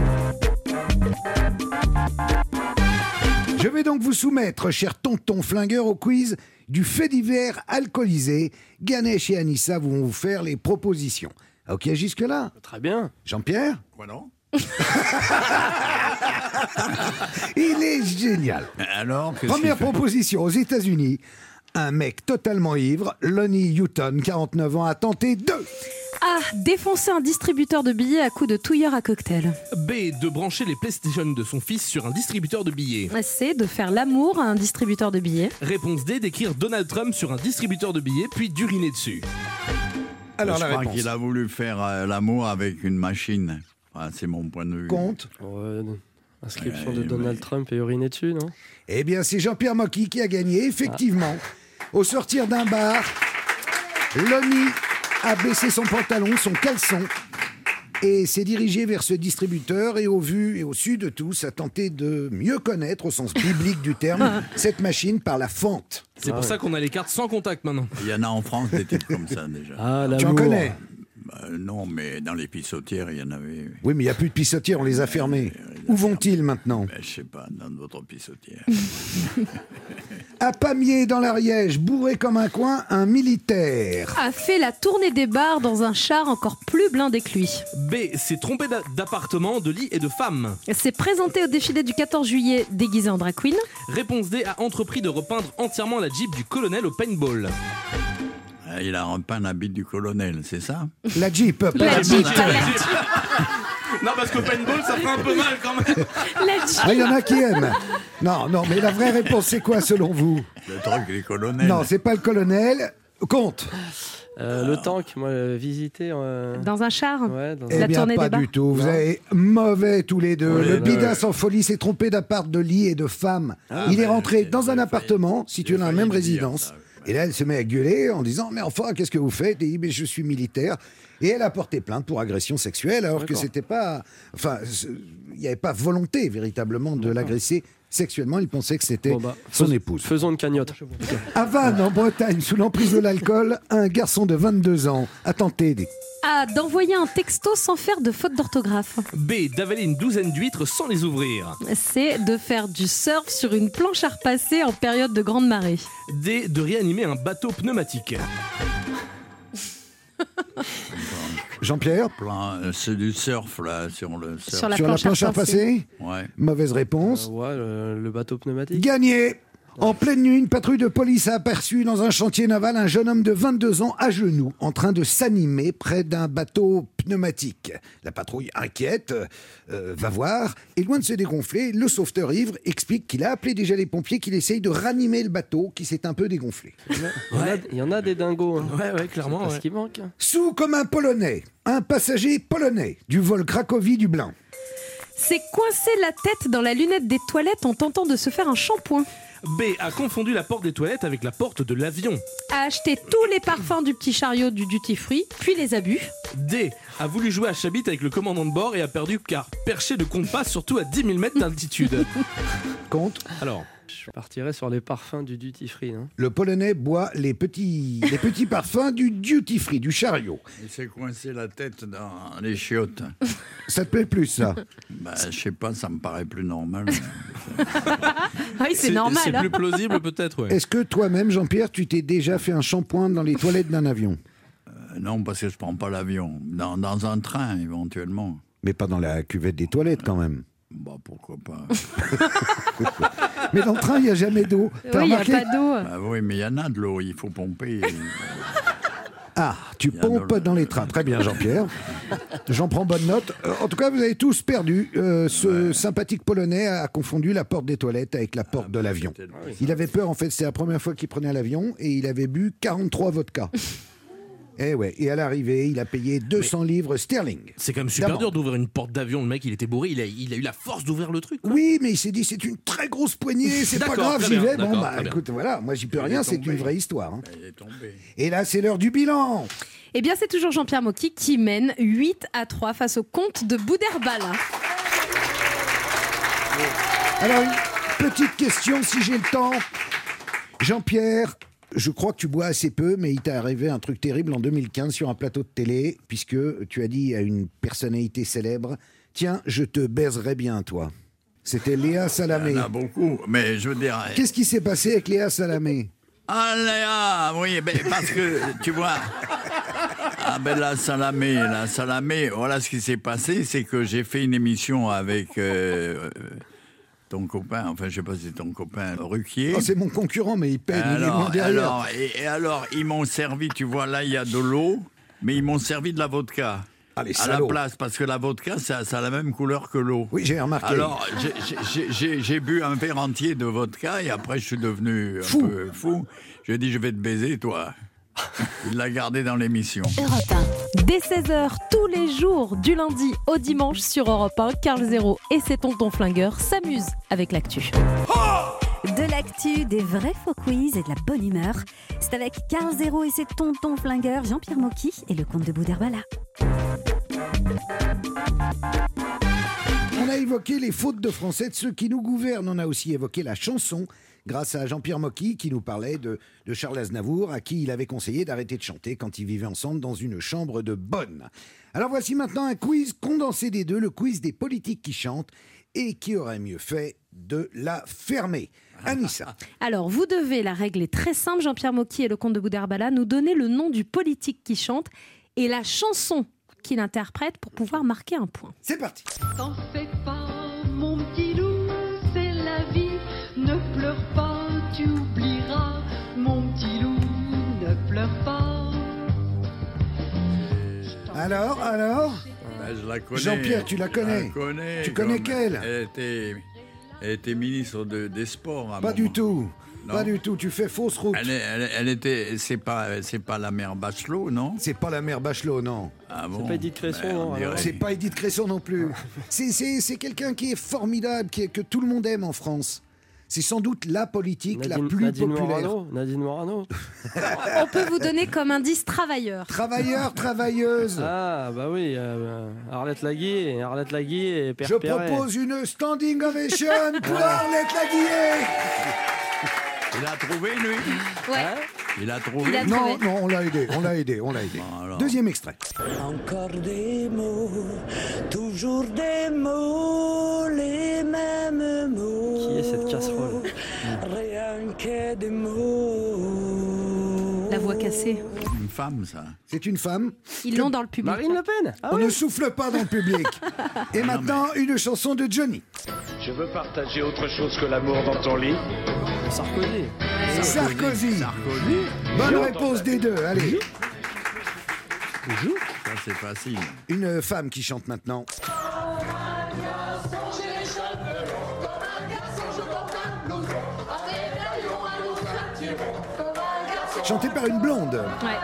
Je vais donc vous soumettre, chers tontons flingueurs, au quiz du fait divers alcoolisé. Ganesh et Anissa vont vous faire les propositions. Ok, jusque-là? Très bien. Jean-Pierre? Quoi non? Il est génial. Alors, première proposition, aux États-Unis, un mec totalement ivre, Lonnie Hutton, quarante-neuf ans, a tenté de... A. Défoncer un distributeur de billets à coups de touilleur à cocktail. B. De brancher les PlayStation de son fils sur un distributeur de billets. C. De faire l'amour à un distributeur de billets. Réponse D. D'écrire Donald Trump sur un distributeur de billets puis d'uriner dessus. Alors, je la crois réponse. qu'il a voulu faire euh, l'amour avec une machine. Enfin, c'est mon point de vue. Compte. Ouais, inscription Ouais, de Donald ouais. Trump et uriner dessus, non? Eh bien, c'est Jean-Pierre Mocky qui a gagné, effectivement. Au sortir d'un bar, Lonnie a baissé son pantalon, son caleçon, et s'est dirigé vers ce distributeur et au vu et au su de tous a tenté de mieux connaître, au sens biblique du terme, cette machine par la fente. C'est pour ça qu'on a les cartes sans contact maintenant. Il y en a en France des types comme ça déjà. Ah, Tu en connais? Bah, non, mais dans les pissotières, il y en avait. Oui, mais il n'y a plus de pissotières, on les a fermées. Où vont-ils maintenant? Ben, je sais pas, dans d'autres pissotières. À Pamiers, dans l'Ariège, bourré comme un coin, un militaire a fait la tournée des bars dans un char encore plus blindé que lui. B. S'est trompé d'a- d'appartement, de lit et de femme. S'est présenté au défilé du quatorze juillet déguisé en drag queen. Réponse D. A entrepris de repeindre entièrement la Jeep du colonel au paintball. Ah, il a repeint l'habit du colonel, c'est ça? La Jeep, pas La la Jeep, Jeep. pas la Jeep. Non, parce que paintball, ça fait un peu mal quand même. La Jeep. Ah, il y en a qui aiment. Non, non, mais la vraie réponse, c'est quoi selon vous? Le truc des colonels. Non, c'est pas le colonel. Compte. Euh, le tank, moi, euh, visiter. euh, Dans un char. Ouais, dans Eh La bien, tournée pas des bars. du tout. Vous avez mauvais tous les deux. Oui, le oui, bidas en folie s'est trompé d'appart, de lit et de femme. Ah, il est ben, rentré j'ai- dans un j'ai appartement situé j'ai dans la failli même le dire, résidence. ça. Et là, elle se met à gueuler en disant « Mais enfin, qu'est-ce que vous faites ?» Et il dit « Mais je suis militaire. » Et elle a porté plainte pour agression sexuelle, alors que D'accord. c'était pas... Enfin, ce- il n'y avait pas volonté véritablement de l'agresser sexuellement. Il pensait que c'était Bon, bah, son fais- épouse. Faisons une cagnotte. À Vannes, en Bretagne, sous l'emprise de l'alcool, un garçon de vingt-deux ans a tenté des... A d'envoyer un texto sans faire de faute d'orthographe. B. D'avaler une douzaine d'huîtres sans les ouvrir. C'est de faire du surf sur une planche à repasser en période de grande marée. D. De réanimer un bateau pneumatique. Jean-Pierre, Plein, euh, c'est du surf là, sur le surf. Sur la sur la planche à planche à repasser, Ouais. mauvaise réponse. Euh, ouais, le, le bateau pneumatique. Gagné. En pleine nuit, une patrouille de police a aperçu dans un chantier naval un jeune homme de vingt-deux ans à genoux en train de s'animer près d'un bateau pneumatique. La patrouille inquiète euh, va voir et loin de se dégonfler, le sauveteur ivre explique qu'il a appelé déjà les pompiers, qu'il essaye de ranimer le bateau qui s'est un peu dégonflé. Il y en a, il y en a des dingos. Hein. Ouais, ouais, clairement. C'est pas ouais. ce qui manque. Sous comme un Polonais, un passager polonais du vol Cracovie-Dublin. C'est coincer la tête dans la lunette des toilettes en tentant de se faire un shampoing. B. A confondu la porte des toilettes avec la porte de l'avion. A acheté tous les parfums du petit chariot du duty free, puis les a bu. D. A voulu jouer à Chabit avec le commandant de bord et a perdu car perché ne compte pas, surtout à dix mille mètres d'altitude. Compte. Alors, Je partirais sur les parfums du duty free. Hein. Le Polonais boit les petits, les petits parfums du duty free, du chariot. Il s'est coincé la tête dans les chiottes. Ça te plaît plus, ça? Bah, je sais pas, ça me paraît plus normal. Ah oui, c'est normal. C'est hein. plus plausible peut-être, ouais. Est-ce que toi-même, Jean-Pierre, tu t'es déjà fait un shampoing dans les toilettes d'un avion? Euh, non, parce que je prends pas l'avion. Dans, dans un train, éventuellement. Mais pas dans la cuvette des toilettes, quand même. Bah, pourquoi pas. Mais dans le train, il n'y a jamais d'eau. T'as Oui, il n'y a remarqué? pas d'eau. Bah oui, mais il y en a de l'eau, il faut pomper. Ah, tu Il y a pompes de l'eau. dans les trains. Très bien, Jean-Pierre. J'en prends bonne note. Euh, en tout cas, vous avez tous perdu. Euh, ce sympathique Polonais a confondu la porte des toilettes avec la porte de l'avion. Il avait peur, en fait, c'est la première fois qu'il prenait l'avion et il avait bu quarante-trois vodkas. Et ouais, et à l'arrivée, il a payé deux cents livres sterling. C'est quand même super D'amende. dur d'ouvrir une porte d'avion. Le mec, il était bourré, il a, il a eu la force d'ouvrir le truc. quoi. Oui, mais il s'est dit, c'est une très grosse poignée, c'est pas D'accord, grave, très j'y bien, vais. Bon, d'accord, bah très bien. écoute, voilà, moi j'y peux Il rien, est c'est tombé. une vraie histoire. hein. Il est tombé. Et là, c'est l'heure du bilan. Eh bien, c'est toujours Jean-Pierre Mocky qui mène huit à trois face au comte de Boudherbala. Alors, une petite question, si j'ai le temps. Jean-Pierre, je crois que tu bois assez peu, mais il t'est arrivé un truc terrible en deux mille quinze sur un plateau de télé, puisque tu as dit à une personnalité célèbre, tiens, je te baiserais bien, toi. C'était Léa Salamé. Il y en a beaucoup, mais je veux dire... Qu'est-ce qui s'est passé avec Léa Salamé? Ah, Léa, oui, ben, parce que, tu vois... Ah ben la Salamé, la Salamé, voilà ce qui s'est passé, c'est que j'ai fait une émission avec euh, ton copain, enfin je sais pas si c'est ton copain, Ruquier. Oh, c'est mon concurrent, mais il paye, il est alors, loin derrière. alors, et, et alors, ils m'ont servi, tu vois, là il y a de l'eau, mais ils m'ont servi de la vodka. Ah, les à la salauds. place, parce que la vodka, ça, ça a la même couleur que l'eau. Oui, j'ai remarqué. Alors, j'ai- j'ai- j'ai j'ai bu un verre entier de vodka et après, je suis devenu un Fou. peu fou. Je lui ai dit, je vais te baiser, toi. Il l'a gardé dans l'émission. Europe un. Dès seize heures, tous les jours, du lundi au dimanche sur Europe un, Carl Zéro et ses tontons flingueurs s'amusent avec l'actu. De l'actu, des vrais faux quiz et de la bonne humeur. C'est avec Karl Zéro et ses tontons flingueurs Jean-Pierre Mocky et le comte de Boudherbala. On a évoqué les fautes de français de ceux qui nous gouvernent. On a aussi évoqué la chanson grâce à Jean-Pierre Mocky qui nous parlait de, de Charles Aznavour à qui il avait conseillé d'arrêter de chanter quand ils vivaient ensemble dans une chambre de bonne. Alors voici maintenant un quiz condensé des deux, le quiz des politiques qui chantent et qui aurait mieux fait de la fermer. Anissa. Alors, vous devez, la règle est très simple, Jean-Pierre Mocky et le comte de Boudherbala, nous donner le nom du politique qui chante et la chanson qu'il interprète pour pouvoir marquer un point. C'est parti. T'en fais pas, mon petit loup, c'est la vie. Ne pleure pas, tu oublieras. Mon petit loup, ne pleure pas. Alors, alors Ben, je la connais. Jean-Pierre, tu la connais. Je la connais. Tu connais comme- quelle Elle était, elle était ministre de- des Sports. à un Pas moment. du tout. Non. Pas du tout. Tu fais fausse route. Elle, est- elle, elle était. C'est pas, c'est pas la mère Bachelot, non? C'est pas la mère Bachelot, non. Ah bon? pas Edith Cresson, Ben, on non, dirait- alors. C'est pas Edith Cresson non plus. C'est, c'est, c'est quelqu'un qui est formidable, qui est, que tout le monde aime en France. C'est sans doute la politique la Nadine, plus Nadine populaire. Morano, Nadine Morano. On peut vous donner comme indice travailleur. Travailleur, travailleuse. Ah, bah oui, euh, Arlette Laguier, Arlette Laguier et Père Je Perret. propose une standing ovation pour Arlette Laguier. Il a trouvé, lui? Ouais. Hein? Il a trouvé? Il a Non, trouvé. non, on l'a aidé, on l'a aidé, on l'a aidé. Bon, alors. Deuxième extrait. Encore des mots, toujours des mots, les mêmes mots. Qui est cette casserole? Rien que des mots. La voix cassée. Une femme, ça. C'est une femme. Ils l'ont dans le public. Marine Le Pen. Ah On oui. ne souffle pas dans le public. Et maintenant, une chanson de Johnny. Je veux partager autre chose que l'amour dans ton lit. Sarkozy. Sarkozy. Sarkozy. Bonne réponse des deux, allez. Ça, c'est facile. Une femme qui chante maintenant. Chantée par une blonde. Ouais.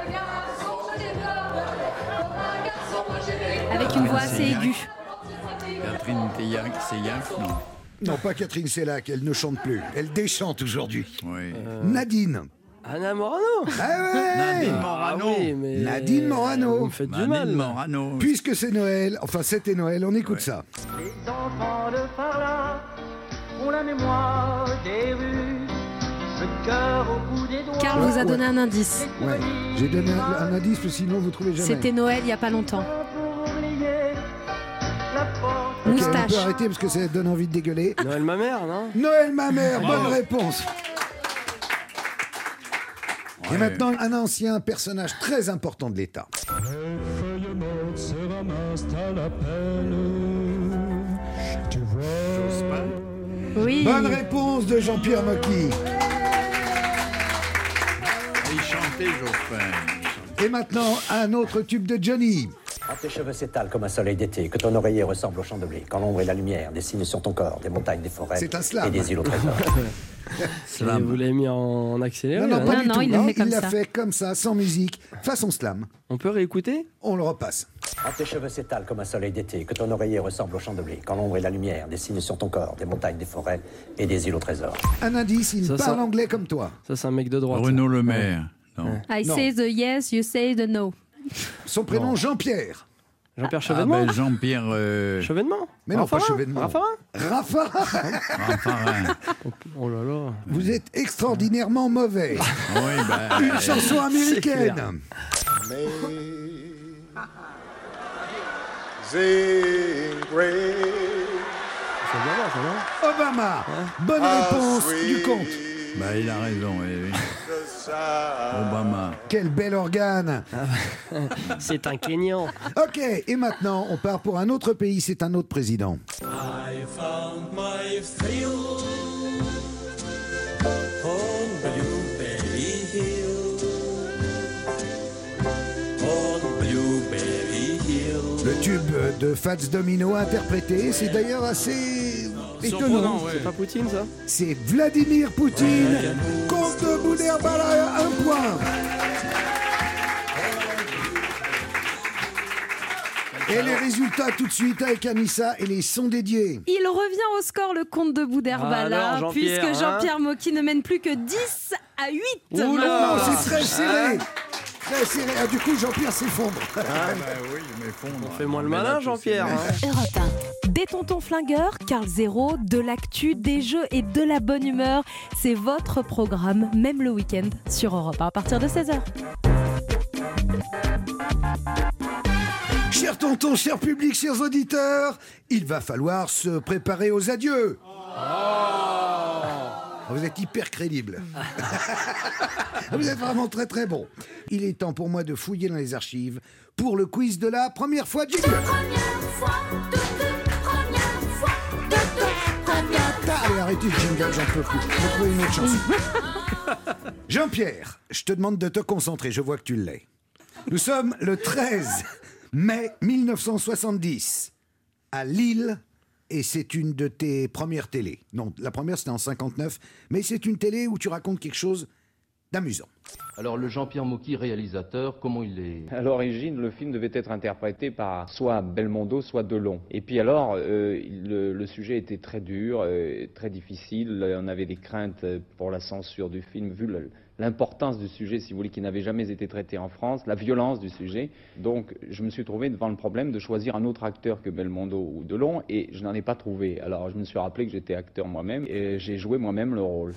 Avec une voix assez aiguë. Catherine Teillac, c'est Yac, non? Non, pas Catherine Sellac, elle ne chante plus. Elle déchante aujourd'hui. Oui. Nadine. Anna Morano. Ah ouais Nadine Ah Morano. oui, mais... Nadine Morano. Vous me faites du Nadine mal. Morano. Puisque c'est Noël, enfin c'était Noël, on écoute ça. Les enfants de par là ont la mémoire des rues, le cœur au bout des doigts. Karl vous a donné un indice. Ouais, j'ai donné un, un indice, mais sinon vous trouvez jamais. C'était Noël il n'y a pas longtemps. Pour oublier la porte. Ok, on Moustache. peut arrêter parce que ça donne envie de dégueuler. Noël ma mère, non? Noël ma mère, bonne réponse. Et Ouais. maintenant, un ancien personnage très important de l'État. Oui. Bonne réponse de Jean-Pierre Mocky. Il chantait Jospin. Et maintenant, un autre tube de Johnny. Quand tes cheveux s'étalent comme un soleil d'été, que ton oreiller ressemble au champ de blé, quand l'ombre et la lumière dessinent sur ton corps des montagnes, des forêts C'est un slam. et des îles au trésor. Et vous l'avez mis en accéléré? Non, non, là, pas Non, du non, tout. il l'a Non, fait comme il l'a ça. fait comme ça, sans musique, façon slam. On peut réécouter? On le repasse. Quand tes cheveux s'étalent comme un soleil d'été, que ton oreiller ressemble au champ de blé, quand l'ombre et la lumière dessinent sur ton corps des montagnes, des forêts et des îles au trésor. Un indice, il Ça, parle ça- anglais comme toi. Ça, c'est un mec de droite. Bruno Le Maire. Non. I Non. say the yes, you say the no. Son prénom, Non. Jean-Pierre. Jean-Pierre Ah Chevènement. ben Jean-Pierre euh, Chevènement. Mais non, pas Raffarin Chevènement. Raffarin. Raffarin, Raffarin. Oh là là. vous êtes extraordinairement mauvais. Oui, ben, Une chanson américaine. Amazing grace. C'est bien là, ça, non? Obama. Bonne How réponse sweet du compte. ben, il a raison. oui, oui. the sound. Obama. Quel bel organe. C'est un Kenyan. Ok, et maintenant, on part pour un autre pays, c'est un autre président. I found my thrill on Blueberry Hill. On Blueberry Hill. Le tube de Fats Domino interprété, c'est d'ailleurs assez étonnant. C'est pas Poutine, ça? C'est Vladimir Poutine, comte de Boudherbala, un point. Et les résultats tout de suite avec Anissa et les sons dédiés. Il revient au score, le comte de Boudherbala, Alors, puisque Jean-Pierre, hein Jean-Pierre Mocky ne mène plus que dix à huit. Oula. Non, c'est très serré. Très serré. Ah, du coup, Jean-Pierre s'effondre. Ah, bah oui, je m'effondre. On fait moins le malin, Jean-Pierre. hein. Europe un. Des tontons flingueurs, Carl Zéro, de l'actu, des jeux et de la bonne humeur. C'est votre programme, même le week-end, sur Europe un à partir de seize heures. Chers tontons, chers publics, chers auditeurs, il va falloir se préparer aux adieux. Vous êtes hyper crédible. Vous êtes vraiment très très bon. Il est temps pour moi de fouiller dans les archives pour le quiz de la première fois de jingle. Allez, arrêtez le jingle, j'en peux plus. Je vais trouver une autre chanson. Jean-Pierre, je te demande de te concentrer, je vois que tu l'es. Nous sommes le treize mai mille neuf cent soixante-dix à Lille. Et c'est une de tes premières télés. Non, la première c'était en cinquante-neuf, mais c'est une télé où tu racontes quelque chose d'amusant. Alors le Jean-Pierre Mocky, réalisateur, comment il est? À l'origine, le film devait être interprété par soit Belmondo, soit Delon. Et puis alors, euh, le, le sujet était très dur, euh, très difficile. On avait des craintes pour la censure du film, vu le, l'importance du sujet, si vous voulez, qui n'avait jamais été traité en France, la violence du sujet. Donc je me suis trouvé devant le problème de choisir un autre acteur que Belmondo ou Delon, et je n'en ai pas trouvé. Alors je me suis rappelé que j'étais acteur moi-même, et j'ai joué moi-même le rôle.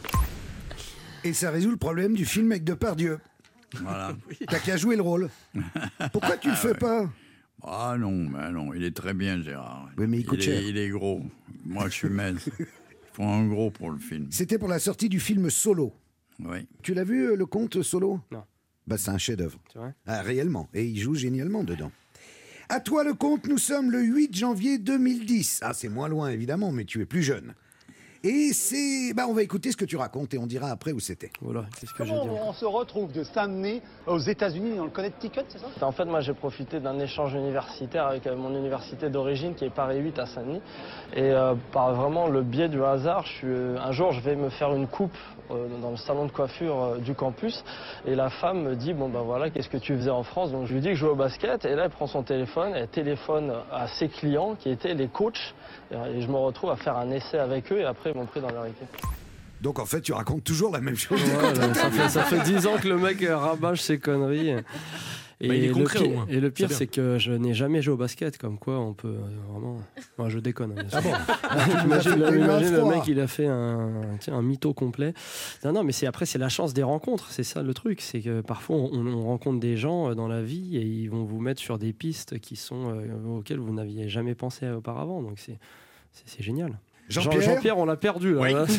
Et ça résout le problème du film avec Depardieu. Voilà. T'as qu'à jouer le rôle. Pourquoi tu le fais pas? Ah non, mais non, il est très bien, Gérard. Oui, mais il coûte cher. Est, il est gros. Moi, je suis mince. Il faut un gros pour le film. C'était pour la sortie du film Solo. Oui. Tu l'as vu, le conte Solo? Non. Bah, c'est un chef-d'œuvre. C'est vrai? Ah, réellement. Et il joue génialement dedans. À toi le conte, nous sommes le huit janvier deux mille dix. Ah, c'est moins loin, évidemment, mais tu es plus jeune. Et c'est... Bah, on va écouter ce que tu racontes et on dira après où c'était. Voilà, qu'est-ce que j'ai Comment dit on se retrouve de Saint-Denis aux États-Unis dans le Connecticut, c'est ça? En fait, moi, j'ai profité d'un échange universitaire avec euh, mon université d'origine, qui est Paris huit à Saint-Denis. Et euh, par vraiment le biais du hasard, je suis, euh, un jour, je vais me faire une coupe euh, dans le salon de coiffure euh, du campus. Et la femme me dit, bon ben voilà, qu'est-ce que tu faisais en France? Donc je lui dis que je jouais au basket. Et là, elle prend son téléphone, elle téléphone à ses clients, qui étaient les coachs. Et je me retrouve à faire un essai avec eux, et après, ils m'ont pris dans leur équipe. Donc en fait, tu racontes toujours la même chose. Ouais, là, ça, fait, ça fait dix ans que le mec rabâche ses conneries. Et, bah, il est le concret, pire, au moins. et le pire, C'est c'est que je n'ai jamais joué au basket, comme quoi on peut euh, vraiment. Moi, je déconne. Hein, Ah bon? Imagine, Il a fait imagine un le froid. mec, il a fait un, tiens, un mytho complet. Non, non, mais c'est après, c'est la chance des rencontres. C'est ça le truc. C'est que parfois, on, on rencontre des gens euh, dans la vie et ils vont vous mettre sur des pistes qui sont euh, auxquelles vous n'aviez jamais pensé auparavant. Donc c'est, c'est, c'est génial. Jean-Pierre Jean- Jean-Pierre, on l'a perdu. Là, Oui. là.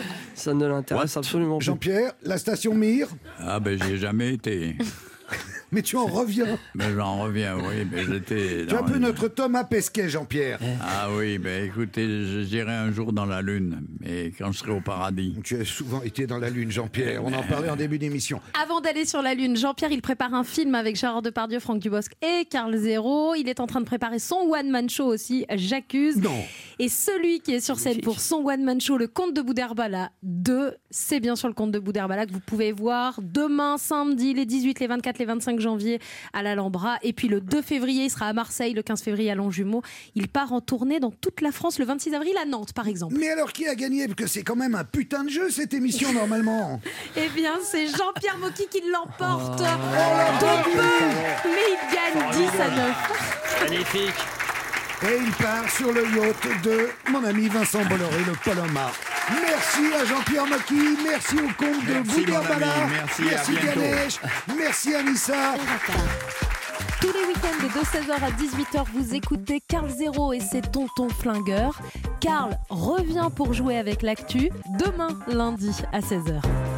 Ça ne l'intéresse absolument pas. Jean-Pierre, la station Mir. Ah ben, j'y ai jamais été. Mais tu en reviens. Mais j'en reviens, oui. Mais j'étais. Tu es un dans peu les- notre Thomas Pesquet, Jean-Pierre. Ah oui, ben écoutez, je- j'irai un jour dans la Lune, mais quand je serai au paradis. Tu as souvent été dans la Lune, Jean-Pierre. On en parlait en début d'émission. Avant d'aller sur la Lune, Jean-Pierre, il prépare un film avec Gérard Depardieu, Franck Dubosc et Carl Zéro. Il est en train de préparer son one-man show aussi, J'accuse. Non. Et celui qui est sur scène pour son one-man show, le Comte de Boudherbala deux, c'est bien sûr le Comte de Boudherbala que vous pouvez voir demain, samedi, les dix-huit, les vingt-quatre, les vingt-cinq janvier à l'Alhambra. Et puis le deux février, il sera à Marseille, le quinze février à Longjumeau. Il part en tournée dans toute la France le vingt-six avril à Nantes, par exemple. Mais alors, qui a gagné? Parce que c'est quand même un putain de jeu, cette émission, normalement. Eh bien, c'est Jean-Pierre Mocky qui l'emporte Oh. de peu, mais il gagne dix à neuf. Magnifique. Et il part sur le yacht de mon ami Vincent Bolloré, le Palomar. Merci à Jean-Pierre Mocky, merci au comte de Merci, mon Boudherbala, ami, merci, à bientôt. Ganesh, merci Anissa. Tous les week-ends de seize heures à dix-huit heures, vous écoutez Carl Zéro et ses tontons flingueurs. Carl revient pour jouer avec l'actu demain, lundi à seize heures.